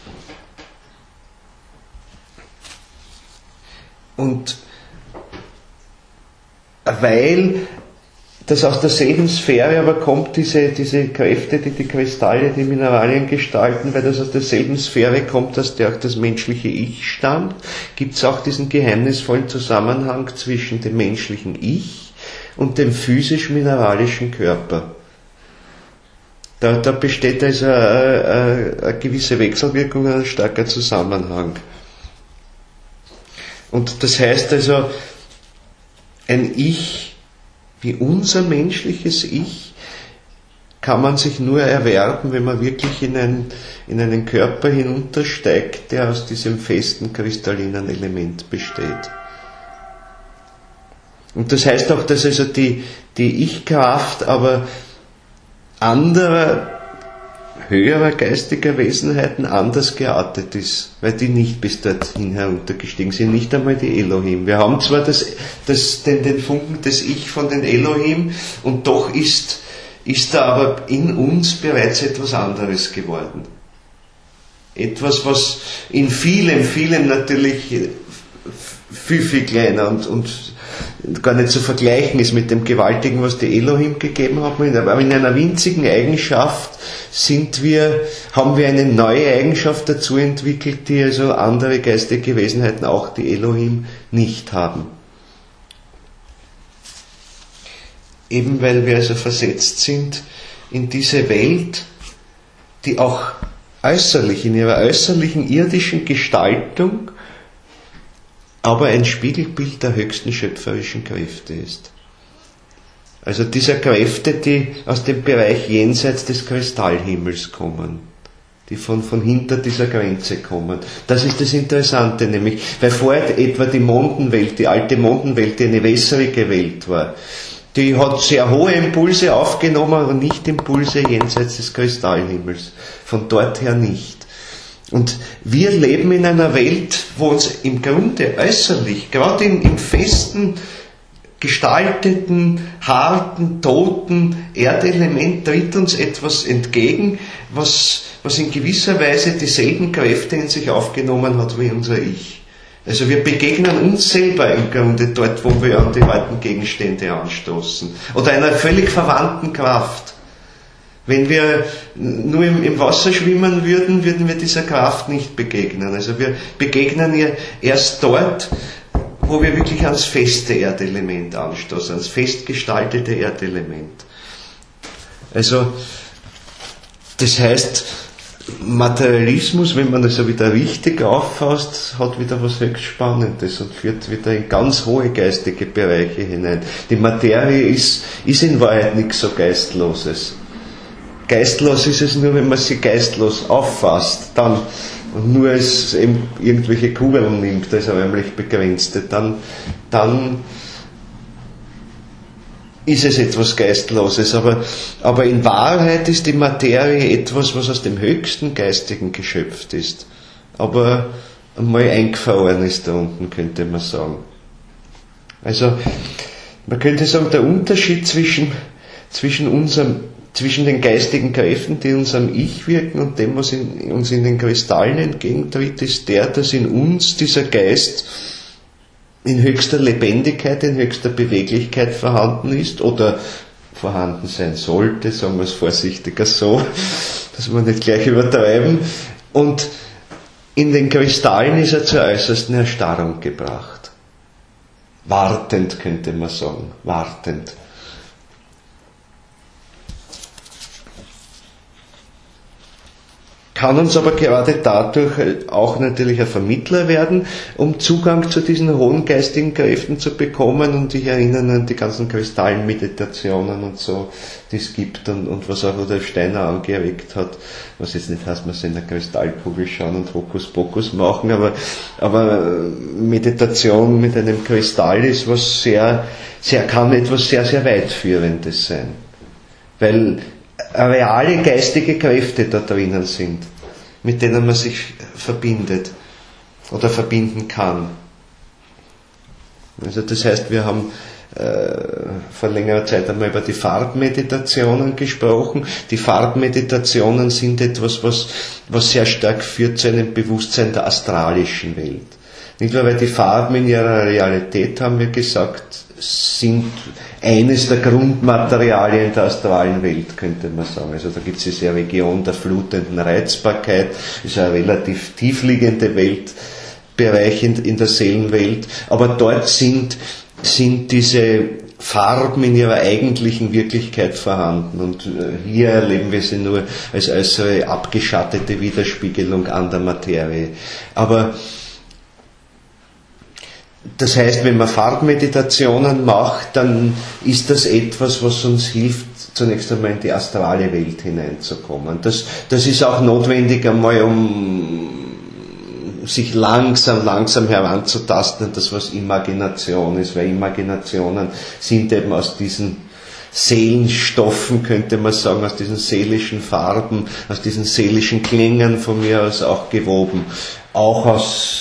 Und weil das aus derselben Sphäre aber kommt, diese, diese Kräfte, die die Kristalle, die Mineralien gestalten, weil das aus derselben Sphäre kommt, aus der auch das menschliche Ich stammt, gibt es auch diesen geheimnisvollen Zusammenhang zwischen dem menschlichen Ich und dem physisch-mineralischen Körper. Da, da besteht also eine, eine, eine gewisse Wechselwirkung, ein starker Zusammenhang. Und das heißt also, ein Ich, wie unser menschliches Ich, kann man sich nur erwerben, wenn man wirklich in einen, in einen Körper hinuntersteigt, der aus diesem festen, kristallinen Element besteht. Und das heißt auch, dass also die, die Ich-Kraft aber anderer, höherer geistiger Wesenheiten anders geartet ist, weil die nicht bis dorthin heruntergestiegen sind, nicht einmal die Elohim. Wir haben zwar das, das, den, den Funken des Ich von den Elohim und doch ist, ist da aber in uns bereits etwas anderes geworden. Etwas, was in vielem, vielem natürlich viel, viel kleiner und, und gar nicht zu vergleichen ist mit dem Gewaltigen, was die Elohim gegeben hat. Aber in einer winzigen Eigenschaft sind wir, haben wir eine neue Eigenschaft dazu entwickelt, die also andere geistige Wesenheiten, auch die Elohim, nicht haben. Eben weil wir also versetzt sind in diese Welt die auch äußerlich, in ihrer äußerlichen irdischen Gestaltung, aber ein Spiegelbild der höchsten schöpferischen Kräfte ist. Also dieser Kräfte, die aus dem Bereich jenseits des Kristallhimmels kommen, die von, von hinter dieser Grenze kommen. Das ist das Interessante, nämlich, weil vorher etwa die Mondenwelt, die alte Mondenwelt, die eine wässrige Welt war, die hat sehr hohe Impulse aufgenommen, aber nicht Impulse jenseits des Kristallhimmels. Von dort her nicht. Und wir leben in einer Welt, wo uns im Grunde äußerlich, gerade im, im festen, gestalteten, harten, toten Erdelement tritt uns etwas entgegen, was, was in gewisser Weise dieselben Kräfte in sich aufgenommen hat wie unser Ich. Also wir begegnen uns selber im Grunde dort, wo wir an die alten Gegenstände anstoßen. Oder einer völlig verwandten Kraft. Wenn wir nur im, im Wasser schwimmen würden, würden wir dieser Kraft nicht begegnen. Also wir begegnen ihr erst dort, wo wir wirklich ans feste Erdelement anstoßen, ans fest gestaltete Erdelement. Also, das heißt, Materialismus, wenn man das so wieder richtig auffasst, hat wieder was höchst Spannendes und führt wieder in ganz hohe geistige Bereiche hinein. Die Materie ist, ist in Wahrheit nichts so Geistloses. Geistlos ist es nur, wenn man sie geistlos auffasst, dann und nur als eben irgendwelche Kugeln nimmt, also räumlich begrenzte, dann, dann ist es etwas Geistloses. Aber, aber in Wahrheit ist die Materie etwas, was aus dem höchsten Geistigen geschöpft ist. Aber einmal eingefroren ist da unten, könnte man sagen. Also, man könnte sagen, der Unterschied zwischen, zwischen unserem zwischen den geistigen Kräften, die in unserem Ich wirken und dem, was in, uns in den Kristallen entgegentritt, ist der, dass in uns dieser Geist in höchster Lebendigkeit, in höchster Beweglichkeit vorhanden ist oder vorhanden sein sollte, sagen wir es vorsichtiger so, dass wir nicht gleich übertreiben. Und in den Kristallen ist er zur äußersten Erstarrung gebracht. Wartend, könnte man sagen, wartend. Kann uns aber gerade dadurch auch natürlich ein Vermittler werden, um Zugang zu diesen hohen geistigen Kräften zu bekommen. Und ich erinnere an die ganzen Kristallmeditationen und so, die es gibt und, und was auch Rudolf Steiner angeregt hat, was jetzt nicht heißt, man soll in der Kristallkugel schauen und Hokuspokus machen, aber, aber Meditation mit einem Kristall ist was sehr, sehr, kann etwas sehr, sehr Weitführendes sein. Weil reale geistige Kräfte da drinnen sind, mit denen man sich verbindet oder verbinden kann. Also das heißt, wir haben äh, vor längerer Zeit einmal über die Farbmeditationen gesprochen. Die Farbmeditationen sind etwas, was, was sehr stark führt zu einem Bewusstsein der astralischen Welt. Nicht nur, weil die Farben in ihrer Realität, haben wir gesagt, sind eines der Grundmaterialien der astralen Welt, könnte man sagen. Also da gibt es diese Region der flutenden Reizbarkeit, ist eine relativ tiefliegende Weltbereich in, in der Seelenwelt, aber dort sind, sind diese Farben in ihrer eigentlichen Wirklichkeit vorhanden und hier erleben wir sie nur als äußere abgeschattete Widerspiegelung an der Materie. Aber das heißt, wenn man Farbmeditationen macht, dann ist das etwas, was uns hilft, zunächst einmal in die astrale Welt hineinzukommen. Das, das ist auch notwendig einmal, um sich langsam, langsam heranzutasten an das, was Imagination ist, weil Imaginationen sind eben aus diesen Seelenstoffen, könnte man sagen, aus diesen seelischen Farben, aus diesen seelischen Klängen von mir aus auch gewoben, auch aus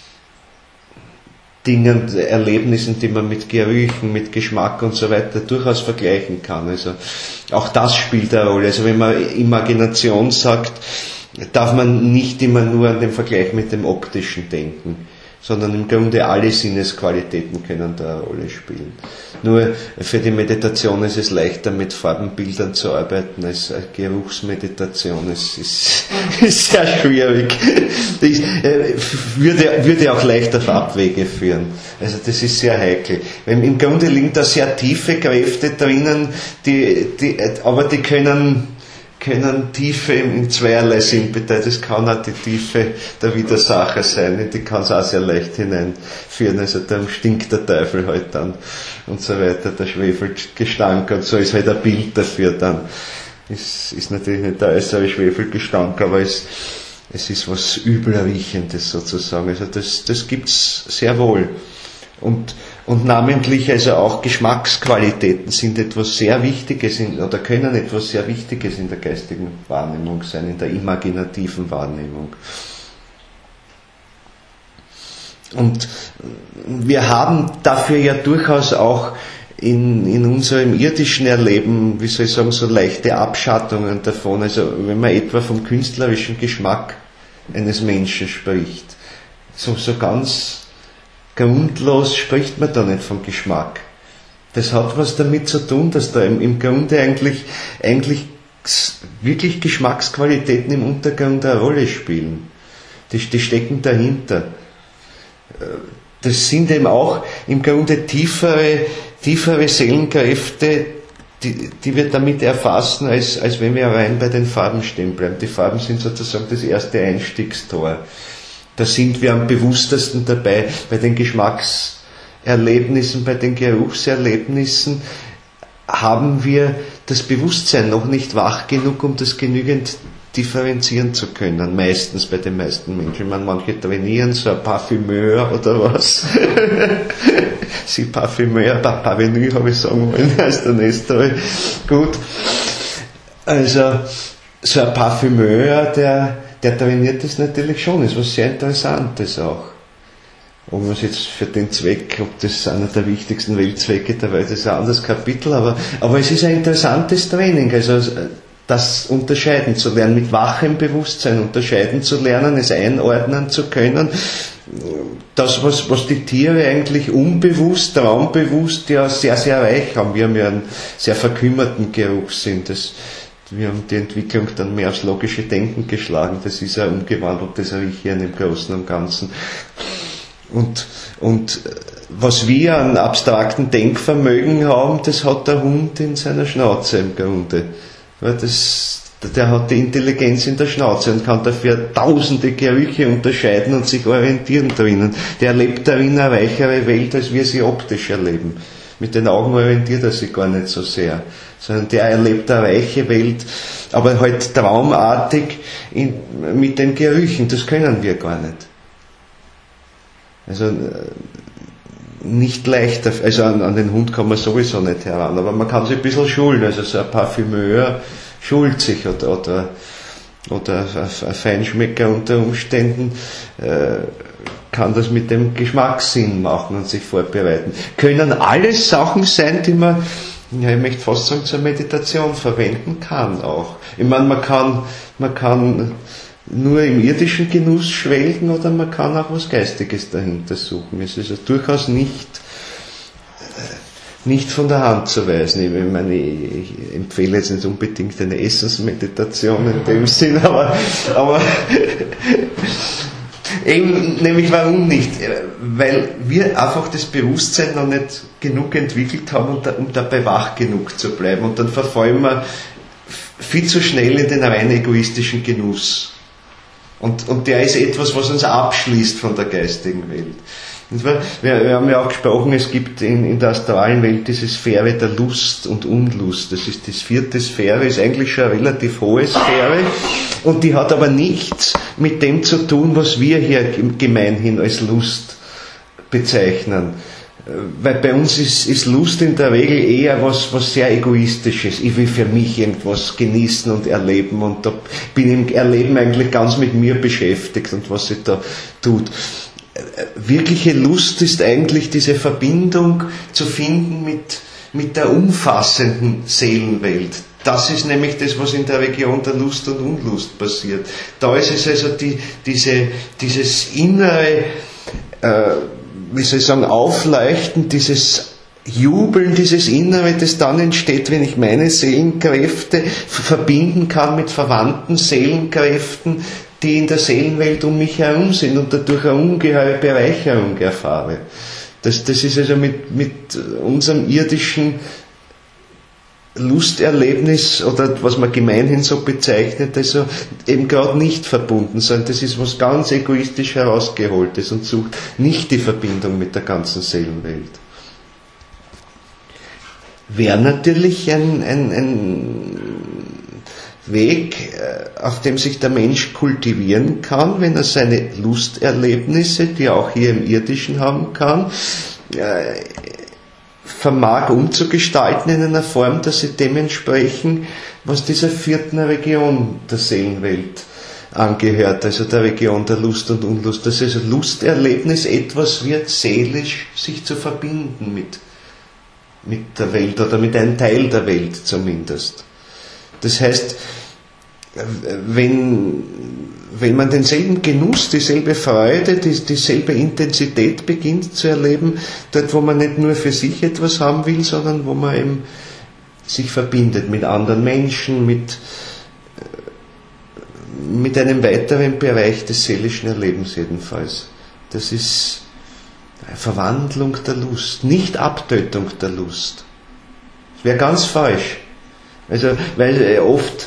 Dingen, Erlebnissen, die man mit Gerüchen, mit Geschmack und so weiter durchaus vergleichen kann. Also auch das spielt eine Rolle. Also wenn man Imagination sagt, darf man nicht immer nur an den Vergleich mit dem Optischen denken, sondern im Grunde alle Sinnesqualitäten können da eine Rolle spielen. Nur für die Meditation ist es leichter, mit Farbenbildern zu arbeiten als eine Geruchsmeditation. Es ist, ist sehr schwierig. Das äh, würde, würde auch leicht auf Abwege führen. Also das ist sehr heikel. Weil im Grunde liegen da sehr tiefe Kräfte drinnen, die, die, aber die können können Tiefe in zweierlei Sinn bedeuten. Das kann auch die Tiefe der Widersacher sein, in die kann es auch sehr leicht hineinführen. Also da stinkt der Teufel halt dann und so weiter, der Schwefelgestank und so ist halt ein Bild dafür dann. Es ist natürlich nicht der äußere Schwefelgestank, aber es, es ist was Übelriechendes sozusagen. Also das, das gibt's sehr wohl. Und, und namentlich also auch Geschmacksqualitäten sind etwas sehr Wichtiges in, oder können etwas sehr Wichtiges in der geistigen Wahrnehmung sein, in der imaginativen Wahrnehmung. Und wir haben dafür ja durchaus auch in, in unserem irdischen Erleben, wie soll ich sagen, so leichte Abschattungen davon. Also wenn man etwa vom künstlerischen Geschmack eines Menschen spricht, so, so ganz grundlos spricht man da nicht vom Geschmack. Das hat was damit zu tun, dass da im, im Grunde eigentlich, eigentlich wirklich Geschmacksqualitäten im Untergrund eine Rolle spielen. Die, die stecken dahinter. Das sind eben auch im Grunde tiefere, tiefere Seelenkräfte, die, die wir damit erfassen, als, als wenn wir rein bei den Farben stehen bleiben. Die Farben sind sozusagen das erste Einstiegstor. Da sind wir am bewusstesten dabei bei den Geschmackserlebnissen, bei den Geruchserlebnissen haben wir das Bewusstsein noch nicht wach genug, um das genügend differenzieren zu können. Meistens bei den meisten Menschen. Ich meine, manche trainieren, so ein Parfümeur oder was. Sie Parfümeur, Parvenu habe ich sagen wollen, heißt der Nestor. Gut. Also, so ein Parfümeur, der Der trainiert das natürlich schon, ist was sehr Interessantes auch. Ob man es jetzt für den Zweck, ob das einer der wichtigsten Weltzwecke der Welt ist, ist ein anderes Kapitel, aber, aber es ist ein interessantes Training, also das unterscheiden zu lernen, mit wachem Bewusstsein unterscheiden zu lernen, es einordnen zu können, das, was, was die Tiere eigentlich unbewusst, traumbewusst ja sehr, sehr reich haben. Wir haben ja einen sehr verkümmerten Geruchssinn, das wir haben die Entwicklung dann mehr aufs logische Denken geschlagen. Das ist ja umgewandelt, das Riechen im Großen und Ganzen. Und, und was wir an abstrakten Denkvermögen haben, das hat der Hund in seiner Schnauze im Grunde. Das, der hat die Intelligenz in der Schnauze und kann dafür tausende Gerüche unterscheiden und sich orientieren drinnen. Der erlebt darin eine reichere Welt, als wir sie optisch erleben. Mit den Augen orientiert er sich gar nicht so sehr, sondern der erlebt eine reiche Welt, aber halt traumartig in, mit den Gerüchen, das können wir gar nicht. Also nicht leicht, also an, an den Hund kann man sowieso nicht heran, aber man kann sich ein bisschen schulen, also so ein Parfümeur schult sich oder, oder, oder ein Feinschmecker unter Umständen äh, kann das mit dem Geschmackssinn machen und sich vorbereiten. Können alles Sachen sein, die man, ja, ich möchte fast sagen, zur Meditation verwenden kann auch. Ich meine, man kann, man kann nur im irdischen Genuss schwelgen oder man kann auch was Geistiges dahinter suchen. Es ist ja durchaus nicht, nicht von der Hand zu weisen. Ich meine, ich empfehle jetzt nicht unbedingt eine Essensmeditation in dem Sinn, aber, aber eben, nämlich warum nicht? Weil wir einfach das Bewusstsein noch nicht genug entwickelt haben, um dabei wach genug zu bleiben. Und dann verfallen wir viel zu schnell in den rein egoistischen Genuss. Und, und der ist etwas, was uns abschließt von der geistigen Welt. Und wir, wir haben ja auch gesprochen, es gibt in, in der astralen Welt diese Sphäre der Lust und Unlust. Das ist die vierte Sphäre, ist eigentlich schon eine relativ hohe Sphäre. Und die hat aber nichts mit dem zu tun, was wir hier gemeinhin als Lust bezeichnen. Weil bei uns ist, ist Lust in der Regel eher was, was sehr Egoistisches. Ich will für mich irgendwas genießen und erleben und da bin ich im Erleben eigentlich ganz mit mir beschäftigt und was sich da tut. Wirkliche Lust ist eigentlich diese Verbindung zu finden mit, mit der umfassenden Seelenwelt. Das ist nämlich das, was in der Region der Lust und Unlust passiert. Da ist es also die, diese, dieses innere, äh, wie soll ich sagen, Aufleuchten, dieses Jubeln, dieses Innere, das dann entsteht, wenn ich meine Seelenkräfte verbinden kann mit verwandten Seelenkräften, die in der Seelenwelt um mich herum sind und dadurch eine ungeheure Bereicherung erfahre. Das, das ist also mit, mit unserem irdischen Lusterlebnis oder was man gemeinhin so bezeichnet, also eben gerade nicht verbunden, sondern das ist was ganz egoistisch herausgeholtes und sucht nicht die Verbindung mit der ganzen Seelenwelt. Wäre natürlich ein, ein, ein Weg, auf dem sich der Mensch kultivieren kann, wenn er seine Lusterlebnisse, die er auch hier im Irdischen haben kann, vermag umzugestalten in einer Form, dass sie dem entsprechen, was dieser vierten Region der Seelenwelt angehört, also der Region der Lust und Unlust. Das ist also Lusterlebnis, etwas wird seelisch sich zu verbinden mit, mit der Welt oder mit einem Teil der Welt zumindest. Das heißt, wenn, wenn man denselben Genuss, dieselbe Freude, die, dieselbe Intensität beginnt zu erleben, dort wo man nicht nur für sich etwas haben will, sondern wo man eben sich verbindet mit anderen Menschen, mit, mit einem weiteren Bereich des seelischen Erlebens jedenfalls. Das ist Verwandlung der Lust, nicht Abtötung der Lust. Das wäre ganz falsch. Also, weil oft,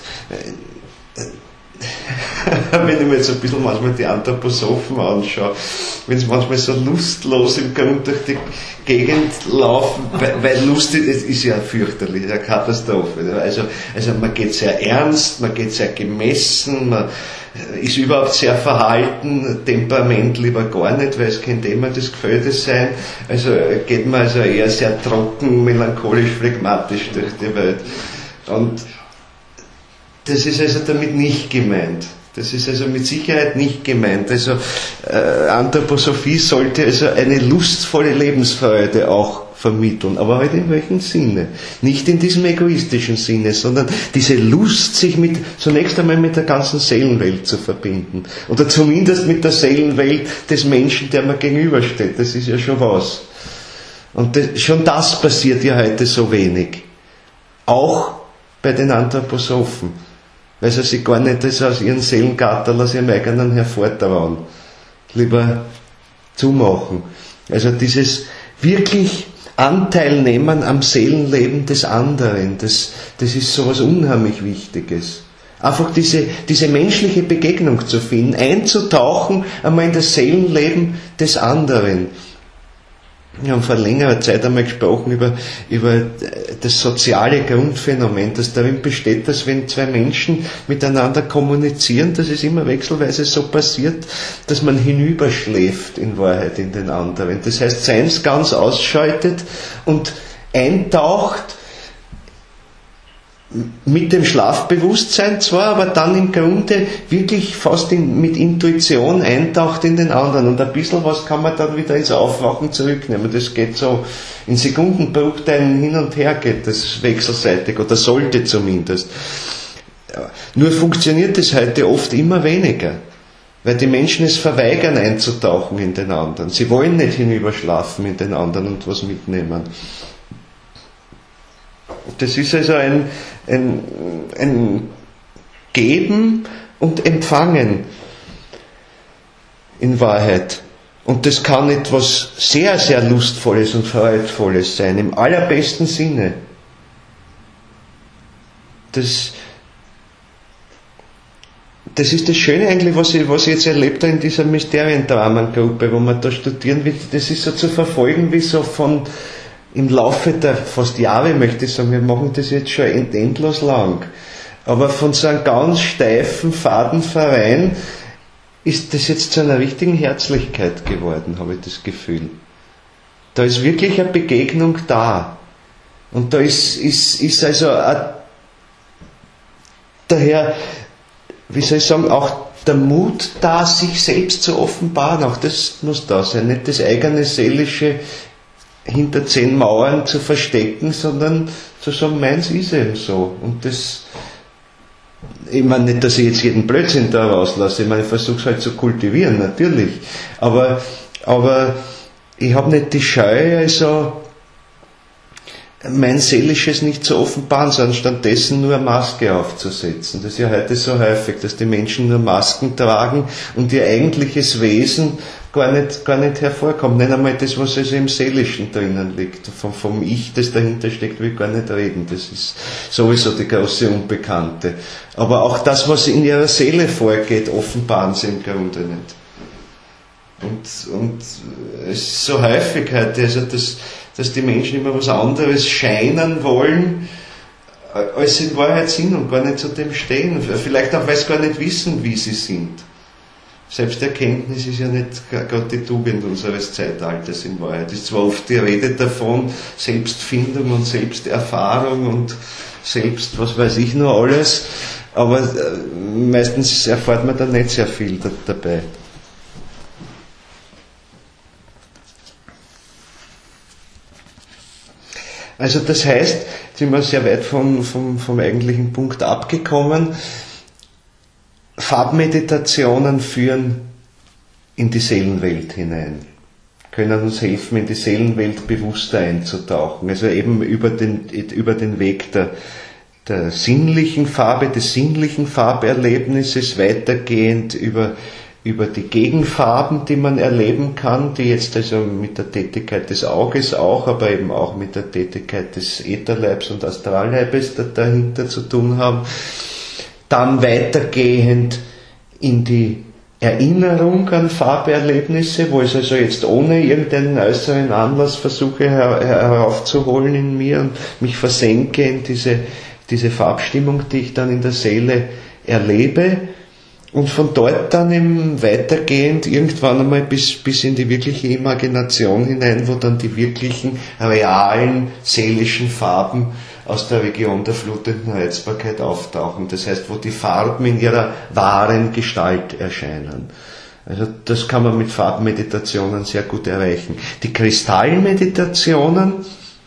wenn ich mir jetzt ein bisschen manchmal die Anthroposophen anschaue, wenn sie manchmal so lustlos im Grund durch die Gegend laufen, weil, weil Lust ist, ist ja fürchterlich, eine Katastrophe. Also, also man geht sehr ernst, man geht sehr gemessen, man ist überhaupt sehr verhalten, Temperament lieber gar nicht, weil es kein Thema des Gefühls sein. Also geht man also eher sehr trocken, melancholisch, phlegmatisch durch die Welt. Und das ist also damit nicht gemeint. Das ist also mit Sicherheit nicht gemeint. Also äh, Anthroposophie sollte also eine lustvolle Lebensfreude auch vermitteln. Aber halt in welchem Sinne? Nicht in diesem egoistischen Sinne, sondern diese Lust, sich mit, zunächst einmal mit der ganzen Seelenwelt zu verbinden. Oder zumindest mit der Seelenwelt des Menschen, der man gegenübersteht. Das ist ja schon was. Und das, schon das passiert ja heute so wenig. Auch bei den Anthroposophen, weil sie sich gar nicht das aus ihren Seelengatterl, aus ihrem eigenen hervortrauen, lieber zumachen. Also dieses wirklich Anteil nehmen am Seelenleben des anderen, das, das ist so was unheimlich Wichtiges. Einfach diese, diese menschliche Begegnung zu finden, einzutauchen einmal in das Seelenleben des anderen. Wir haben vor längerer Zeit einmal gesprochen über, über das soziale Grundphänomen, das darin besteht, dass wenn zwei Menschen miteinander kommunizieren, dass es immer wechselweise so passiert, dass man hinüberschläft in Wahrheit in den anderen. Das heißt, seins ganz ausschaltet und eintaucht mit dem Schlafbewusstsein zwar, aber dann im Grunde wirklich fast in, mit Intuition eintaucht in den anderen und ein bisschen was kann man dann wieder ins Aufwachen zurücknehmen. Das geht so in Sekundenbruchteilen hin und her, geht das wechselseitig oder sollte zumindest. Nur funktioniert es heute oft immer weniger, weil die Menschen es verweigern einzutauchen in den anderen. Sie wollen nicht hinüberschlafen in den anderen und was mitnehmen. Das ist also ein, ein, ein Geben und Empfangen in Wahrheit. Und das kann etwas sehr, sehr Lustvolles und Freudvolles sein, im allerbesten Sinne. Das, das ist das Schöne eigentlich, was ich, was ich jetzt erlebt habe in dieser Mysteriendramen-Gruppe, wo man da studieren will. Das ist so zu verfolgen, wie so von im Laufe der fast Jahre, möchte ich sagen, wir machen das jetzt schon endlos lang, aber von so einem ganz steifen, faden Verein ist das jetzt zu einer richtigen Herzlichkeit geworden, habe ich das Gefühl. Da ist wirklich eine Begegnung da. Und da ist, ist, ist also ein, daher, wie soll ich sagen, auch der Mut da, sich selbst zu offenbaren, auch das muss da sein, nicht das eigene seelische hinter zehn Mauern zu verstecken, sondern zu sagen, meins ist eben so. Und das, ich meine nicht, dass ich jetzt jeden Blödsinn da rauslasse, ich meine, ich versuche es halt zu kultivieren, natürlich. Aber, aber ich habe nicht die Scheu, also mein Seelisches nicht zu offenbaren, sondern stattdessen nur eine Maske aufzusetzen. Das ist ja heute so häufig, dass die Menschen nur Masken tragen und ihr eigentliches Wesen gar nicht, gar nicht hervorkommt. Nicht einmal das, was also im Seelischen drinnen liegt. Vom, vom Ich, das dahinter steckt, will ich gar nicht reden. Das ist sowieso die große Unbekannte. Aber auch das, was in ihrer Seele vorgeht, offenbaren sie im Grunde nicht. Und, und es ist so häufig heute, also dass, dass die Menschen immer was anderes scheinen wollen, als sie in Wahrheit sind und gar nicht zu dem stehen. Vielleicht auch, weil sie gar nicht wissen, wie sie sind. Selbsterkenntnis ist ja nicht gerade die Tugend unseres Zeitalters in Wahrheit. Es ist zwar oft die Rede davon, Selbstfindung und Selbsterfahrung und selbst, was weiß ich nur alles, aber meistens erfährt man da nicht sehr viel dabei. Also das heißt, jetzt sind wir sehr weit vom, vom, vom eigentlichen Punkt abgekommen. Farbmeditationen führen in die Seelenwelt hinein, können uns helfen, in die Seelenwelt bewusster einzutauchen. Also eben über den, über den Weg der, der sinnlichen Farbe, des sinnlichen Farberlebnisses, weitergehend über über die Gegenfarben, die man erleben kann, die jetzt also mit der Tätigkeit des Auges auch, aber eben auch mit der Tätigkeit des Ätherleibs und Astralleibes dahinter zu tun haben. Dann weitergehend in die Erinnerung an Farberlebnisse, wo ich also jetzt ohne irgendeinen äußeren Anlass versuche heraufzuholen in mir und mich versenke in diese, diese Farbstimmung, die ich dann in der Seele erlebe. Und von dort dann eben weitergehend irgendwann einmal bis, bis in die wirkliche Imagination hinein, wo dann die wirklichen, realen, seelischen Farben aus der Region der flutenden Reizbarkeit auftauchen. Das heißt, wo die Farben in ihrer wahren Gestalt erscheinen. Also das kann man mit Farbmeditationen sehr gut erreichen. Die Kristallmeditationen,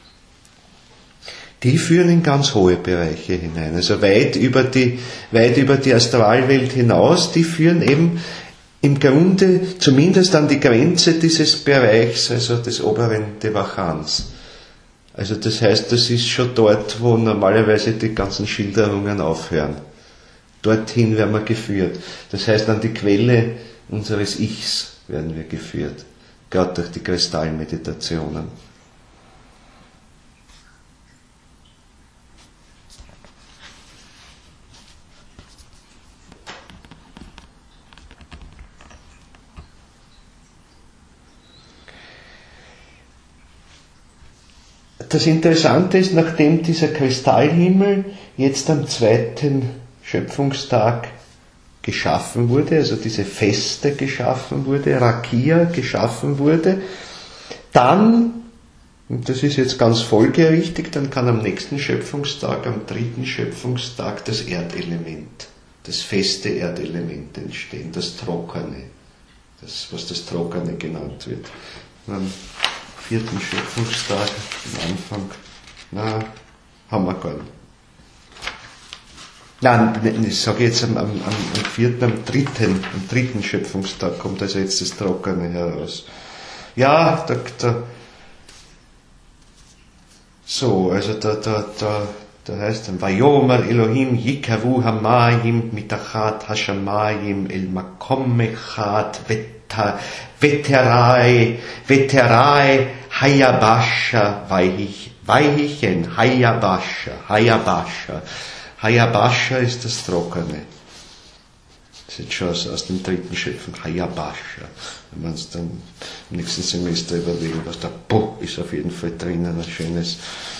die führen in ganz hohe Bereiche hinein, also weit über die, weit über die Astralwelt hinaus, die führen eben im Grunde zumindest an die Grenze dieses Bereichs, also des oberen Devachans. Also das heißt, das ist schon dort, wo normalerweise die ganzen Schilderungen aufhören. Dorthin werden wir geführt. Das heißt, an die Quelle unseres Ichs werden wir geführt, gerade durch die Kristallmeditationen. Das Interessante ist, nachdem dieser Kristallhimmel jetzt am zweiten Schöpfungstag geschaffen wurde, also diese Feste geschaffen wurde, Rakia geschaffen wurde, dann, und das ist jetzt ganz folgerichtig, dann kann am nächsten Schöpfungstag, am dritten Schöpfungstag das Erdelement, das feste Erdelement entstehen, das Trockene, das, was das Trockene genannt wird. Am vierten Schöpfungstag, am Anfang, na, haben wir gar nicht. Nein, ich sage jetzt am, am, am vierten, am dritten, am dritten Schöpfungstag kommt also jetzt das Trockene heraus. Ja, da, da so, also da, da, da, da heißt dann, Vayomer Elohim Yikavu Hamayim Mitachat Hashamayim El Makom Mechat Veterai, Veterai Hayabasha, Weichen, Hayabasha, Hayabasha. Hayabasha ist das Trockene. Das ist jetzt schon aus, aus dem dritten Schöpfung, Hayabasha. Wenn wir uns dann im nächsten Semester überlegen, was da Puh, ist auf jeden Fall drinnen, ein schönes.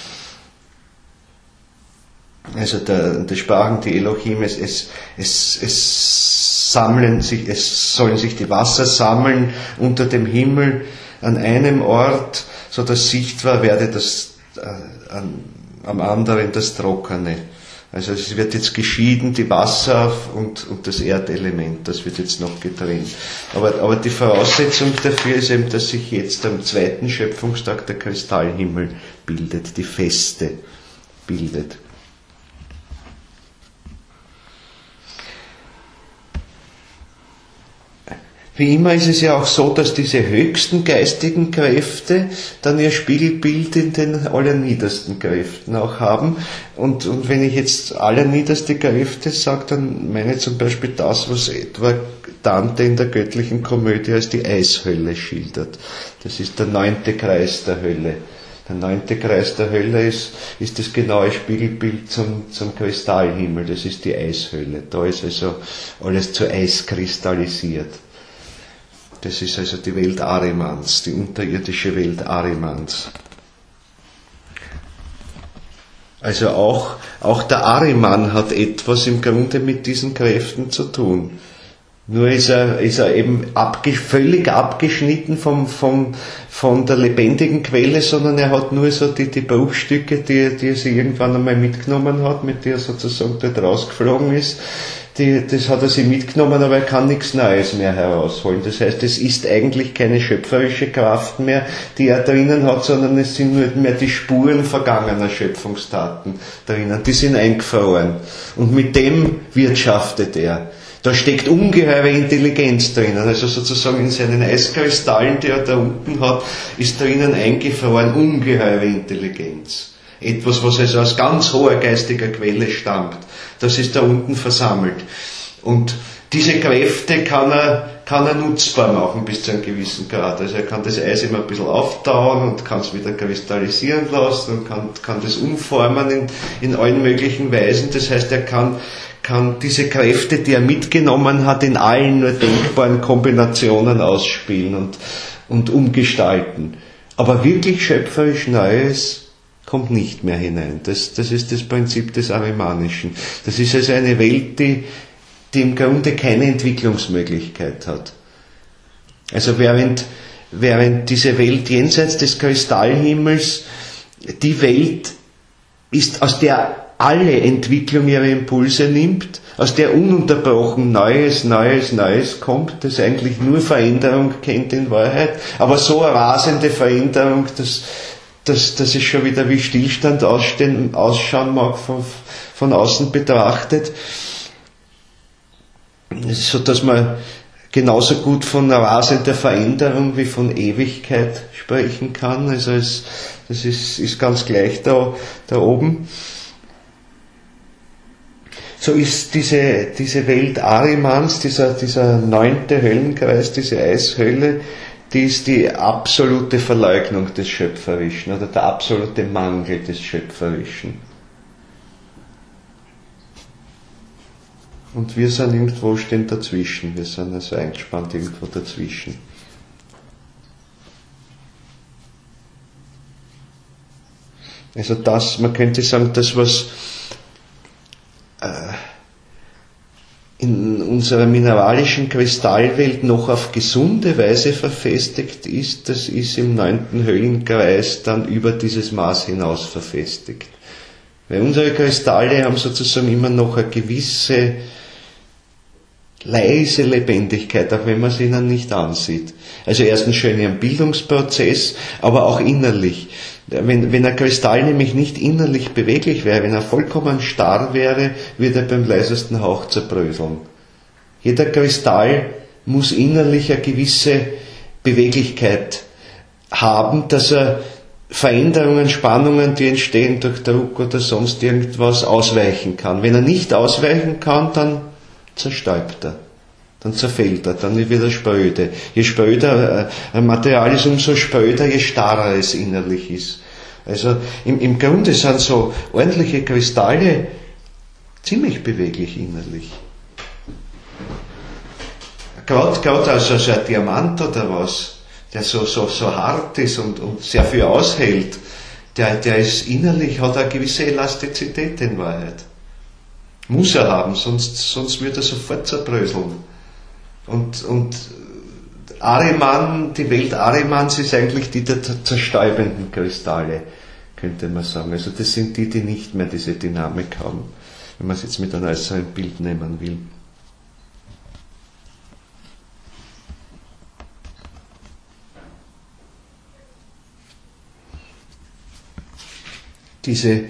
Also da, da sprachen die Elohim, es, es, es, es sammeln sich, es sollen sich die Wasser sammeln unter dem Himmel an einem Ort, so dass sichtbar werde das äh, an, am anderen das Trockene. Also es wird jetzt geschieden, die Wasser und, und das Erdelement, das wird jetzt noch getrennt. Aber, aber die Voraussetzung dafür ist eben, dass sich jetzt am zweiten Schöpfungstag der Kristallhimmel bildet, die Feste bildet. Wie immer ist es ja auch so, dass diese höchsten geistigen Kräfte dann ihr Spiegelbild in den allerniedersten Kräften auch haben. Und, und wenn ich jetzt allerniederste Kräfte sage, dann meine ich zum Beispiel das, was etwa Dante in der göttlichen Komödie als die Eishölle schildert. Das ist der neunte Kreis der Hölle. Der neunte Kreis der Hölle ist, ist das genaue Spiegelbild zum, zum Kristallhimmel. Das ist die Eishölle. Da ist also alles zu Eis kristallisiert. Das ist also die Welt Ahrimans, die unterirdische Welt Ahrimans. Also auch, auch der Ahriman hat etwas im Grunde mit diesen Kräften zu tun. Nur ist er, ist er eben abge, völlig abgeschnitten vom, vom, von der lebendigen Quelle, sondern er hat nur so die, die Bruchstücke, die, die er sich irgendwann einmal mitgenommen hat, mit der er sozusagen dort rausgeflogen ist. Die, das hat er sich mitgenommen, aber er kann nichts Neues mehr herausholen. Das heißt, es ist eigentlich keine schöpferische Kraft mehr, die er drinnen hat, sondern es sind nur mehr die Spuren vergangener Schöpfungstaten drinnen. Die sind eingefroren. Und mit dem wirtschaftet er. Da steckt ungeheure Intelligenz drinnen. Also sozusagen in seinen Eiskristallen, die er da unten hat, ist drinnen eingefroren ungeheure Intelligenz. Etwas, was also aus ganz hoher geistiger Quelle stammt. Das ist da unten versammelt. Und diese Kräfte kann er, kann er nutzbar machen bis zu einem gewissen Grad. Also er kann das Eis immer ein bisschen auftauen und kann es wieder kristallisieren lassen und kann, kann das umformen in, in allen möglichen Weisen. Das heißt, er kann, kann diese Kräfte, die er mitgenommen hat, in allen nur denkbaren Kombinationen ausspielen und, und umgestalten. Aber wirklich schöpferisch Neues kommt nicht mehr hinein. Das, das ist das Prinzip des Ahrimanischen. Das ist also eine Welt, die, die im Grunde keine Entwicklungsmöglichkeit hat. Also während, während diese Welt jenseits des Kristallhimmels die Welt ist, aus der alle Entwicklung ihre Impulse nimmt, aus der ununterbrochen Neues, Neues, Neues kommt, das eigentlich nur Veränderung kennt in Wahrheit, aber so eine rasende Veränderung, dass dass, dass es schon wieder wie Stillstand ausstehen, ausschauen mag von, von außen betrachtet, so dass man genauso gut von einer rasenden Veränderung wie von Ewigkeit sprechen kann. Also es, das ist, ist ganz gleich da, da oben. So ist diese, diese Welt Ahrimans, dieser, dieser neunte Höllenkreis, diese Eishölle, die ist die absolute Verleugnung des Schöpferischen oder der absolute Mangel des Schöpferischen. Und wir sind irgendwo stehen dazwischen, wir sind also eingespannt irgendwo dazwischen. Also das, man könnte sagen, das was äh, in unserer mineralischen Kristallwelt noch auf gesunde Weise verfestigt ist, das ist im neunten Höllenkreis dann über dieses Maß hinaus verfestigt. Weil unsere Kristalle haben sozusagen immer noch eine gewisse leise Lebendigkeit, auch wenn man sie ihnen nicht ansieht. Also erstens schon in ihrem Bildungsprozess, aber auch innerlich. Wenn, wenn ein Kristall nämlich nicht innerlich beweglich wäre, wenn er vollkommen starr wäre, würde er beim leisesten Hauch zerbröseln. Jeder Kristall muss innerlich eine gewisse Beweglichkeit haben, dass er Veränderungen, Spannungen, die entstehen durch Druck oder sonst irgendwas, ausweichen kann. Wenn er nicht ausweichen kann, dann zerstäubt er. Dann zerfällt er, dann wird er spröde. Je spröder ein Material ist, umso spröder, je starrer es innerlich ist. Also im, im Grunde sind so ordentliche Kristalle ziemlich beweglich innerlich. Gerade, gerade also so ein Diamant oder was, der so, so, so hart ist und, und sehr viel aushält, der, der ist innerlich, hat eine gewisse Elastizität in Wahrheit. Muss er haben, sonst, sonst wird er sofort zerbröseln. Und, und Ahriman, die Welt Ahrimans ist eigentlich die der zerstäubenden Kristalle, könnte man sagen. Also das sind die, die nicht mehr diese Dynamik haben, wenn man es jetzt mit einem äußeren Bild nehmen will. Diese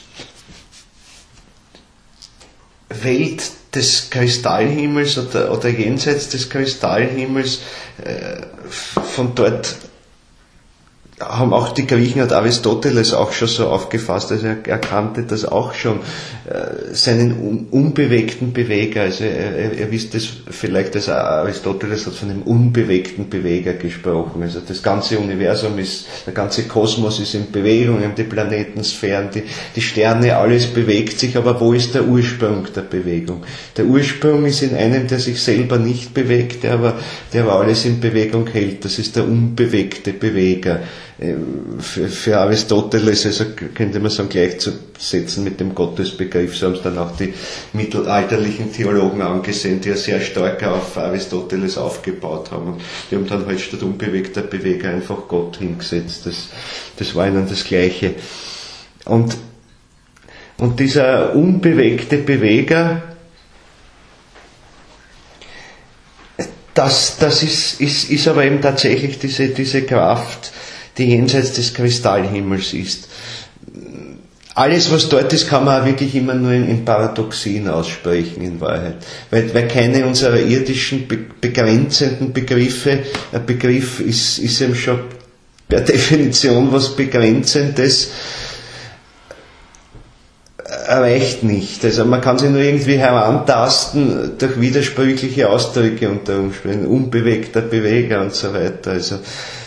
Welt des Kristallhimmels oder, oder jenseits des Kristallhimmels, äh, von dort haben auch die Griechen, hat Aristoteles auch schon so aufgefasst, also er, er kannte das auch schon, äh, seinen un, unbewegten Beweger, also er, er, er wisst das vielleicht, dass Aristoteles hat von einem unbewegten Beweger gesprochen, also das ganze Universum ist, der ganze Kosmos ist in Bewegung, die Planetensphären, die, die Sterne, alles bewegt sich, aber wo ist der Ursprung der Bewegung? Der Ursprung ist in einem, der sich selber nicht bewegt, der aber, der aber alles in Bewegung hält, das ist der unbewegte Beweger. Für, für Aristoteles, also könnte man sagen, gleichzusetzen mit dem Gottesbegriff, so haben es dann auch die mittelalterlichen Theologen angesehen, die ja sehr stark auf Aristoteles aufgebaut haben. Und die haben dann halt statt unbewegter Beweger einfach Gott hingesetzt. Das, das war ihnen das Gleiche. Und, und dieser unbewegte Beweger, das, das ist, ist, ist aber eben tatsächlich diese, diese Kraft, die jenseits des Kristallhimmels ist. Alles, was dort ist, kann man auch wirklich immer nur in, in Paradoxien aussprechen, in Wahrheit. Weil, weil keine unserer irdischen be- begrenzenden Begriffe, ein Begriff ist, ist eben schon per Definition was Begrenzendes, erreicht nicht. Also man kann sich nur irgendwie herantasten durch widersprüchliche Ausdrücke unter Umständen, unbewegter Beweger und so weiter. Also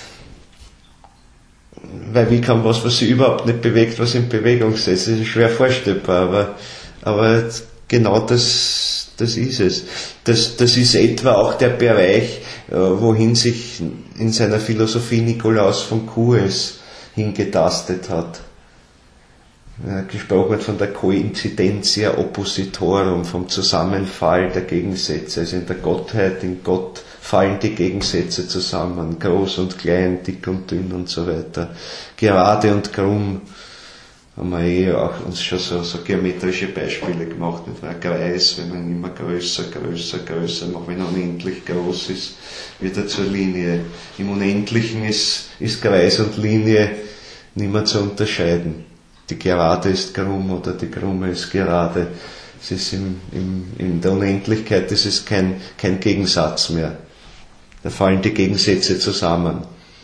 weil wie kann was, was sich überhaupt nicht bewegt, was in Bewegung setzt, das ist schwer vorstellbar, aber, aber genau das, das ist es. Das, das ist etwa auch der Bereich, wohin sich in seiner Philosophie Nikolaus von Kues hingetastet hat. Er gesprochen hat von der Coincidentia oppositorum, vom Zusammenfall der Gegensätze. Also in der Gottheit, in Gott fallen die Gegensätze zusammen, groß und klein, dick und dünn und so weiter. Gerade und krumm haben wir eh auch uns schon so, so geometrische Beispiele gemacht. Ein Kreis, wenn man immer größer, größer, größer macht, wenn er unendlich groß ist, wird er zur Linie. Im Unendlichen ist, ist Kreis und Linie nicht mehr zu unterscheiden. Die Gerade ist krumm oder die Krumme ist gerade. Es ist im, im, in der Unendlichkeit, es ist kein, kein Gegensatz mehr. Da fallen die Gegensätze zusammen.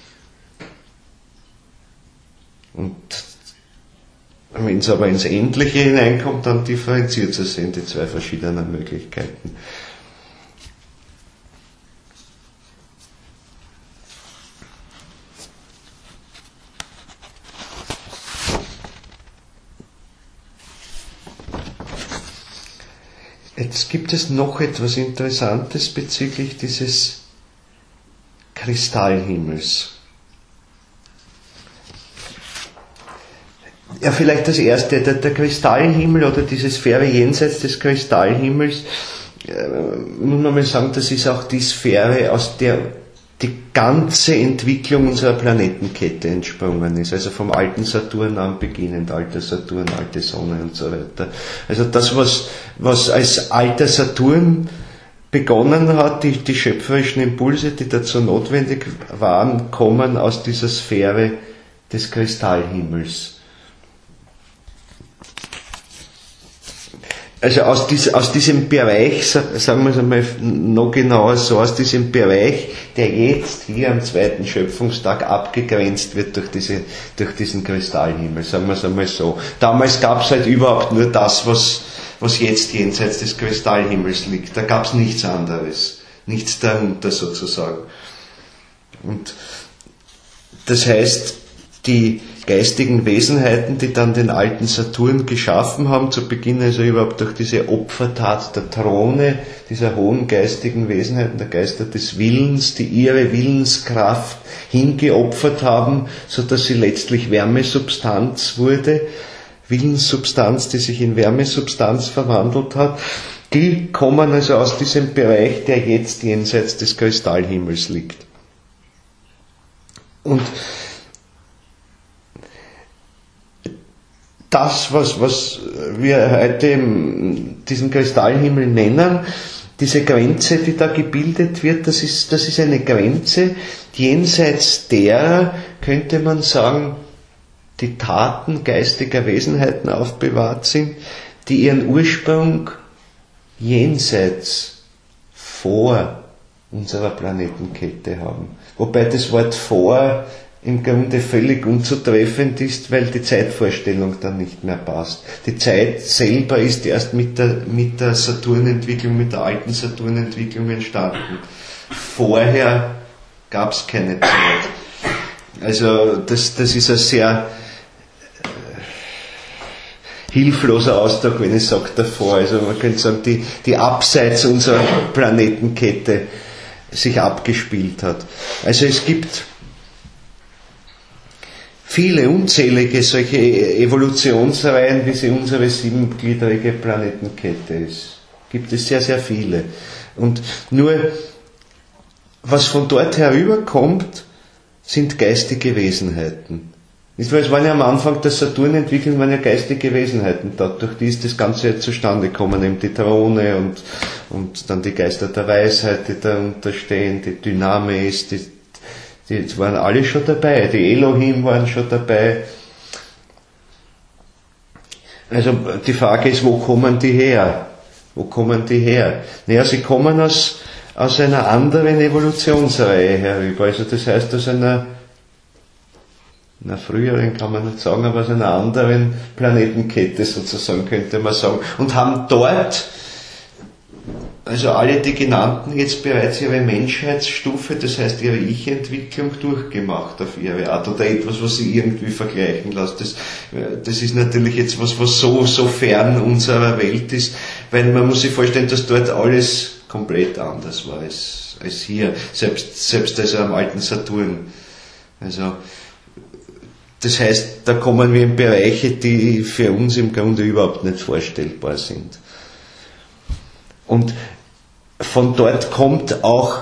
Und wenn es aber ins Endliche hineinkommt, dann differenziert es in die zwei verschiedenen Möglichkeiten. Jetzt gibt es noch etwas Interessantes bezüglich dieses Kristallhimmels. Ja, vielleicht das erste, der, der Kristallhimmel oder diese Sphäre jenseits des Kristallhimmels, äh, muss man mal sagen, das ist auch die Sphäre, aus der die ganze Entwicklung unserer Planetenkette entsprungen ist, also vom alten Saturn an beginnend, alter Saturn, alte Sonne und so weiter. Also das, was, was als alter Saturn begonnen hat, die, die schöpferischen Impulse, die dazu notwendig waren, kommen aus dieser Sphäre des Kristallhimmels. Also aus, dies, aus diesem Bereich, sagen wir es einmal noch genauer so, aus diesem Bereich, der jetzt hier am zweiten Schöpfungstag abgegrenzt wird durch, diese, durch diesen Kristallhimmel, sagen wir es einmal so. Damals gab es halt überhaupt nur das, was, was jetzt jenseits des Kristallhimmels liegt. Da gab es nichts anderes, nichts darunter sozusagen. Und das heißt, die geistigen Wesenheiten, die dann den alten Saturn geschaffen haben, zu Beginn also überhaupt durch diese Opfertat der Throne, dieser hohen geistigen Wesenheiten, der Geister des Willens, die ihre Willenskraft hingeopfert haben, so dass sie letztlich Wärmesubstanz wurde, Willenssubstanz, die sich in Wärmesubstanz verwandelt hat, die kommen also aus diesem Bereich, der jetzt jenseits des Kristallhimmels liegt. Und das, was, was wir heute diesen Kristallhimmel nennen, diese Grenze, die da gebildet wird, das ist, das ist eine Grenze, jenseits derer, könnte man sagen, die Taten geistiger Wesenheiten aufbewahrt sind, die ihren Ursprung jenseits, vor unserer Planetenkette haben. Wobei das Wort vor im Grunde völlig unzutreffend ist, weil die Zeitvorstellung dann nicht mehr passt. Die Zeit selber ist erst mit der, mit der Saturnentwicklung, mit der alten Saturnentwicklung entstanden. Vorher gab es keine Zeit. Also das, das ist ein sehr äh, hilfloser Ausdruck, wenn ich sage davor. Also man könnte sagen, die, die abseits unserer Planetenkette sich abgespielt hat. Also es gibt viele, unzählige solche Evolutionsreihen, wie sie unsere siebengliedrige Planetenkette ist. Gibt es sehr, sehr viele. Und nur, was von dort herüberkommt, sind geistige Wesenheiten. Es waren ja am Anfang der Saturnentwicklung waren ja geistige Wesenheiten dort, durch die ist das Ganze jetzt zustande gekommen, eben die Throne und, und dann die Geister der Weisheit, die da unterstehen, die Dynamis, die Die waren alle schon dabei, die Elohim waren schon dabei. Also die Frage ist, wo kommen die her? Wo kommen die her? Naja, sie kommen aus, aus einer anderen Evolutionsreihe herüber. Also das heißt aus einer, einer früheren kann man nicht sagen, aber aus einer anderen Planetenkette sozusagen, könnte man sagen. Und haben dort, also alle die genannten, jetzt bereits ihre Menschheitsstufe, das heißt ihre Ich-Entwicklung durchgemacht auf ihre Art oder etwas, was sie irgendwie vergleichen lässt. Das, das ist natürlich jetzt was, was so, so fern unserer Welt ist, weil man muss sich vorstellen, dass dort alles komplett anders war als, als hier, selbst, selbst also am alten Saturn. Also, das heißt, da kommen wir in Bereiche, die für uns im Grunde überhaupt nicht vorstellbar sind. Und von dort kommt auch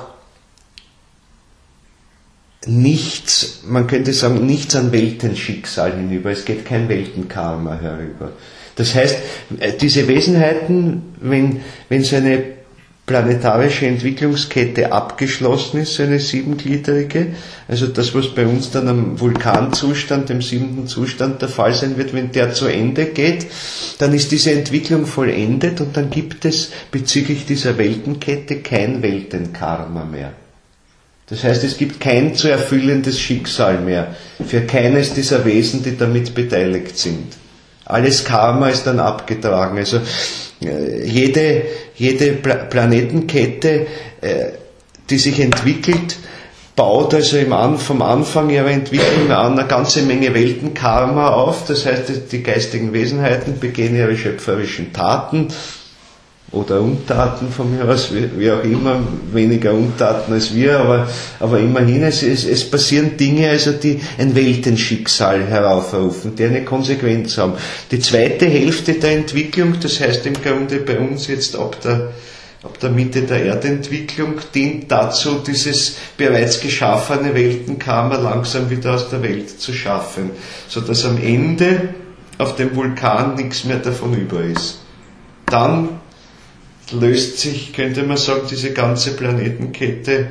nichts, man könnte sagen, nichts an Weltenschicksal hinüber. Es geht kein Weltenkarma herüber. Das heißt, diese Wesenheiten, wenn, wenn so eine planetarische Entwicklungskette abgeschlossen ist, so eine siebengliedrige, also das, was bei uns dann am Vulkanzustand, dem siebten Zustand der Fall sein wird, wenn der zu Ende geht, dann ist diese Entwicklung vollendet und dann gibt es bezüglich dieser Weltenkette kein Weltenkarma mehr. Das heißt, es gibt kein zu erfüllendes Schicksal mehr für keines dieser Wesen, die damit beteiligt sind. Alles Karma ist dann abgetragen. Also jede, jede Pla- Planetenkette, äh, die sich entwickelt, baut also im An- vom Anfang ihrer Entwicklung an eine ganze Menge Weltenkarma auf. Das heißt, die geistigen Wesenheiten begehen ihre schöpferischen Taten oder Untaten von mir aus, wie, wie auch immer, weniger Untaten als wir, aber, aber immerhin, es, es, es passieren Dinge, also die ein Weltenschicksal heraufrufen, die eine Konsequenz haben. Die zweite Hälfte der Entwicklung, das heißt im Grunde bei uns jetzt ab der, ab der Mitte der Erdentwicklung, dient dazu, dieses bereits geschaffene Weltenkarma langsam wieder aus der Welt zu schaffen, sodass am Ende auf dem Vulkan nichts mehr davon über ist. Dann löst sich, könnte man sagen, diese ganze Planetenkette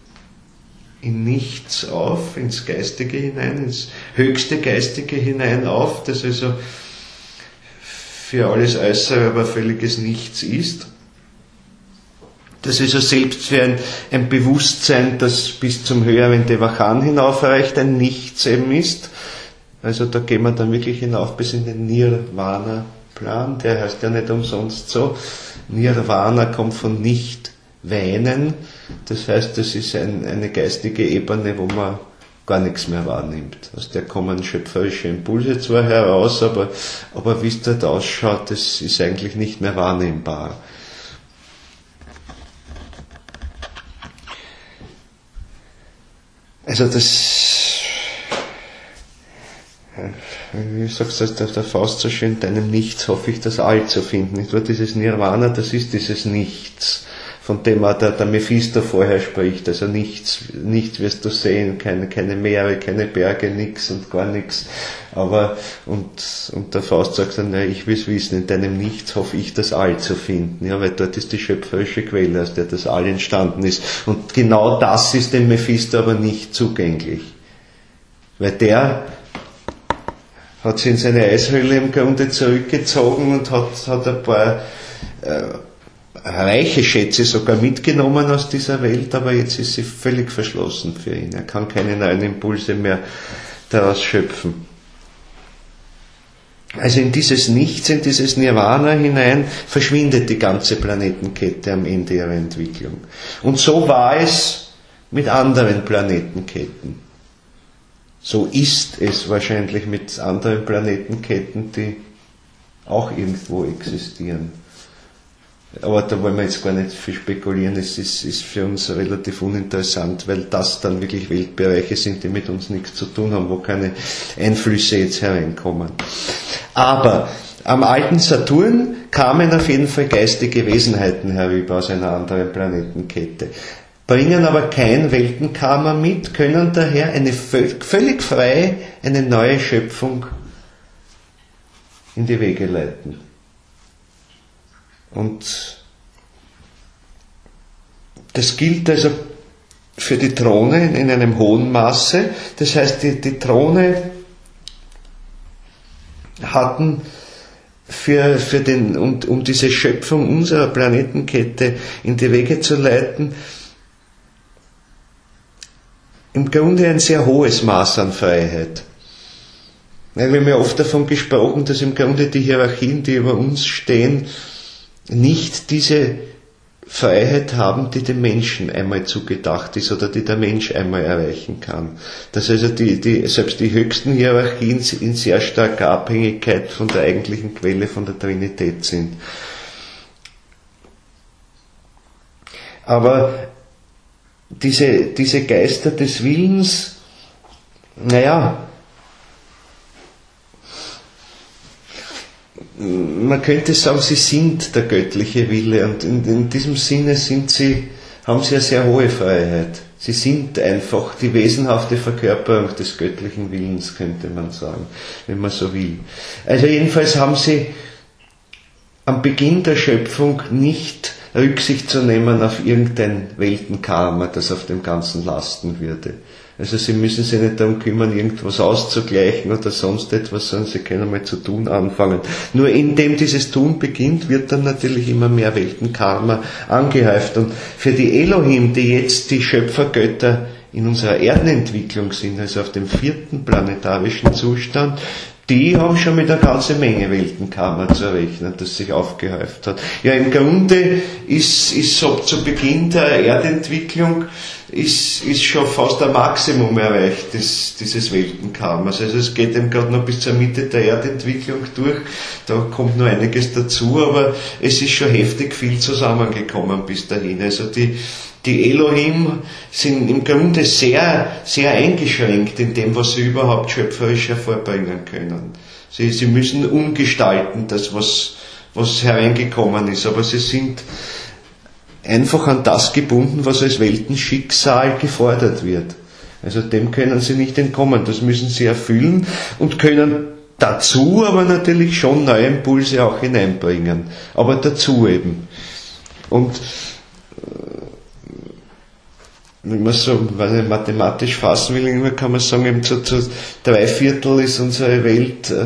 in nichts auf, ins Geistige hinein, ins höchste Geistige hinein auf, das also für alles Äußere aber völliges Nichts ist. Das also selbst für ein, ein Bewusstsein, das bis zum höheren Devachan hinaufreicht, ein Nichts eben ist. Also da gehen wir dann wirklich hinauf bis in den Nirvana-Plan, der heißt ja nicht umsonst so. Nirvana kommt von Nicht-Weinen, das heißt, das ist ein, eine geistige Ebene, wo man gar nichts mehr wahrnimmt. Aus der kommen schöpferische Impulse zwar heraus, aber, aber wie es dort ausschaut, das ist eigentlich nicht mehr wahrnehmbar. Also das, wie sagst du, der, der Faust so schön, deinem Nichts hoffe ich das All zu finden. Nicht wahr? Dieses Nirvana, das ist dieses Nichts, von dem auch der, der Mephisto vorher spricht. Also nichts, nichts wirst du sehen, keine, keine Meere, keine Berge, nichts und gar nichts. Aber, und, und der Faust sagt dann, ja, ich will es wissen, in deinem Nichts hoffe ich das All zu finden. Ja, weil dort ist die schöpferische Quelle, aus der das All entstanden ist. Und genau das ist dem Mephisto aber nicht zugänglich. Weil der hat sich in seine Eishöhle im Grunde zurückgezogen und hat, hat ein paar äh, reiche Schätze sogar mitgenommen aus dieser Welt, aber jetzt ist sie völlig verschlossen für ihn. Er kann keine neuen Impulse mehr daraus schöpfen. Also in dieses Nichts, in dieses Nirvana hinein verschwindet die ganze Planetenkette am Ende ihrer Entwicklung. Und so war es mit anderen Planetenketten. So ist es wahrscheinlich mit anderen Planetenketten, die auch irgendwo existieren. Aber da wollen wir jetzt gar nicht viel spekulieren, es ist, ist für uns relativ uninteressant, weil das dann wirklich Weltbereiche sind, die mit uns nichts zu tun haben, wo keine Einflüsse jetzt hereinkommen. Aber am alten Saturn kamen auf jeden Fall geistige Wesenheiten herüber aus einer anderen Planetenkette, bringen aber kein Weltenkarma mit, können daher eine völlig frei eine neue Schöpfung in die Wege leiten. Und das gilt also für die Throne in einem hohen Maße. Das heißt, die, die Throne hatten für, für den, um, um diese Schöpfung unserer Planetenkette in die Wege zu leiten, im Grunde ein sehr hohes Maß an Freiheit. Wir haben ja oft davon gesprochen, dass im Grunde die Hierarchien, die über uns stehen, nicht diese Freiheit haben, die dem Menschen einmal zugedacht ist oder die der Mensch einmal erreichen kann. Dass also die, die, selbst die höchsten Hierarchien in sehr starker Abhängigkeit von der eigentlichen Quelle, von der Trinität sind. Aber diese, diese Geister des Willens, naja, man könnte sagen, sie sind der göttliche Wille und in, in diesem Sinne sind sie, haben sie eine sehr hohe Freiheit. Sie sind einfach die wesenhafte Verkörperung des göttlichen Willens, könnte man sagen, wenn man so will. Also jedenfalls haben sie am Beginn der Schöpfung nicht Rücksicht zu nehmen auf irgendein Weltenkarma, das auf dem Ganzen lasten würde. Also sie müssen sich nicht darum kümmern, irgendwas auszugleichen oder sonst etwas, sondern sie können mal zu tun anfangen. Nur indem dieses Tun beginnt, wird dann natürlich immer mehr Weltenkarma angehäuft. Und für die Elohim, die jetzt die Schöpfergötter in unserer Erdenentwicklung sind, also auf dem vierten planetarischen Zustand, die haben schon mit einer ganzen Menge Weltenkarma zu rechnen, das sich aufgehäuft hat. Ja, im Grunde ist, ist so zu Beginn der Erdentwicklung ist, ist schon fast ein Maximum erreicht, das, dieses Weltenkarmas. Also es geht eben gerade noch bis zur Mitte der Erdentwicklung durch, da kommt noch einiges dazu, aber es ist schon heftig viel zusammengekommen bis dahin. Also die, die Elohim sind im Grunde sehr, sehr eingeschränkt in dem, was sie überhaupt schöpferisch hervorbringen können. Sie, sie müssen umgestalten, das, was, was hereingekommen ist, aber sie sind einfach an das gebunden, was als Weltenschicksal gefordert wird. Also dem können sie nicht entkommen, das müssen sie erfüllen und können dazu aber natürlich schon neue Impulse auch hineinbringen. Aber dazu eben. Und wenn man so wenn ich mathematisch fassen will, kann man sagen, eben zu, zu drei Viertel ist unsere Welt äh,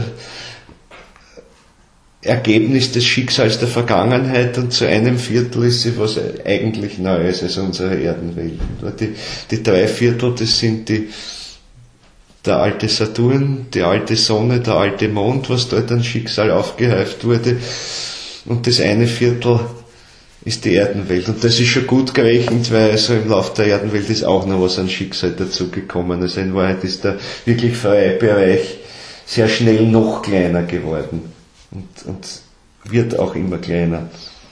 Ergebnis des Schicksals der Vergangenheit und zu einem Viertel ist sie was eigentlich Neues, also unsere Erdenwelt. Die, die drei Viertel, das sind die, der alte Saturn, die alte Sonne, der alte Mond, was dort an Schicksal aufgehäuft wurde, und das eine Viertel ist die Erdenwelt. Und das ist schon gut gerechnet, weil also im Laufe der Erdenwelt ist auch noch was an Schicksal dazugekommen. Also in Wahrheit ist der wirklich freie Bereich sehr schnell noch kleiner geworden. Und, und wird auch immer kleiner.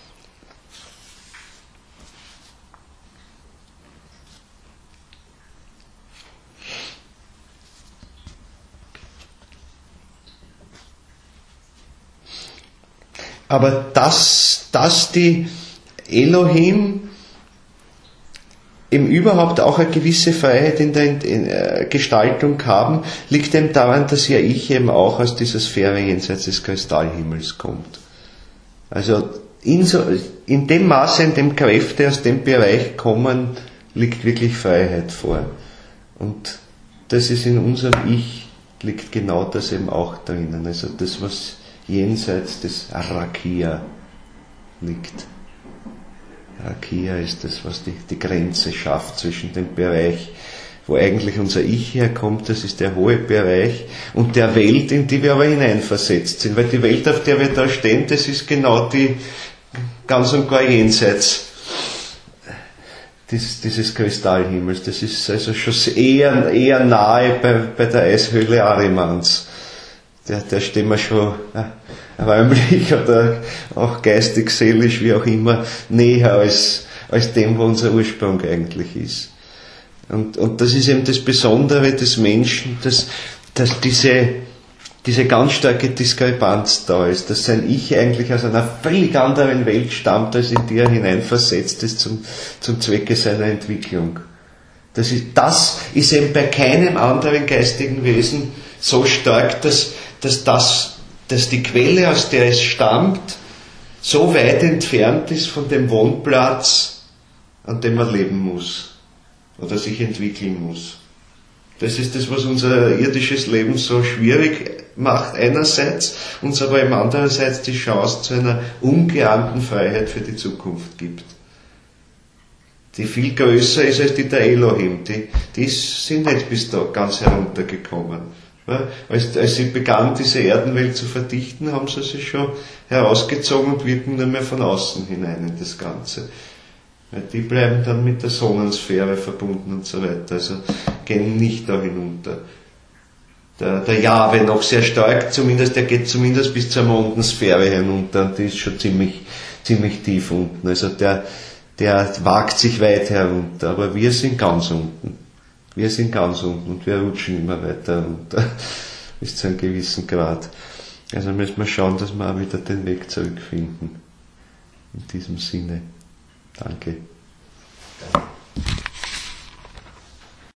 Aber dass, dass die Elohim eben überhaupt auch eine gewisse Freiheit in der in, äh, Gestaltung haben, liegt eben daran, dass ja ich eben auch aus dieser Sphäre jenseits des Kristallhimmels kommt. Also in, so, in dem Maße, in dem Kräfte aus dem Bereich kommen, liegt wirklich Freiheit vor. Und das ist in unserem Ich, liegt genau das eben auch drinnen. Also das, was jenseits des Arakia liegt. Rakia ist das, was die, die Grenze schafft zwischen dem Bereich, wo eigentlich unser Ich herkommt, das ist der hohe Bereich, und der Welt, in die wir aber hineinversetzt sind. Weil die Welt, auf der wir da stehen, das ist genau die ganz und gar jenseits dieses, dieses Kristallhimmels. Das ist also schon eher, eher nahe bei, bei der Eishöhle Arimans. Der, der stehen wir schon äh, räumlich oder auch geistig, seelisch, wie auch immer, näher als, als dem, wo unser Ursprung eigentlich ist. Und, und das ist eben das Besondere des Menschen, dass, dass diese, diese ganz starke Diskrepanz da ist, dass sein Ich eigentlich aus einer völlig anderen Welt stammt, als in die er hineinversetzt ist zum, zum Zwecke seiner Entwicklung. Das ist, das ist eben bei keinem anderen geistigen Wesen so stark, dass, dass, das, dass die Quelle, aus der es stammt, so weit entfernt ist von dem Wohnplatz, an dem man leben muss oder sich entwickeln muss. Das ist das, was unser irdisches Leben so schwierig macht einerseits, uns aber eben andererseits die Chance zu einer ungeahnten Freiheit für die Zukunft gibt. Die viel größer ist als die der Elohim. Die, die sind nicht bis da ganz heruntergekommen. Ja, als, als sie begannen, diese Erdenwelt zu verdichten, haben sie sich schon herausgezogen und wirken nur mehr von außen hinein in das Ganze. Weil die bleiben dann mit der Sonnensphäre verbunden und so weiter, also gehen nicht da hinunter. Der, der Jahwe noch sehr stark, zumindest, der geht zumindest bis zur Mondensphäre hinunter und die ist schon ziemlich, ziemlich tief unten. Also der, der wagt sich weit herunter, aber wir sind ganz unten. Wir sind ganz unten und wir rutschen immer weiter runter, bis zu einem gewissen Grad. Also müssen wir schauen, dass wir auch wieder den Weg zurückfinden. In diesem Sinne. Danke.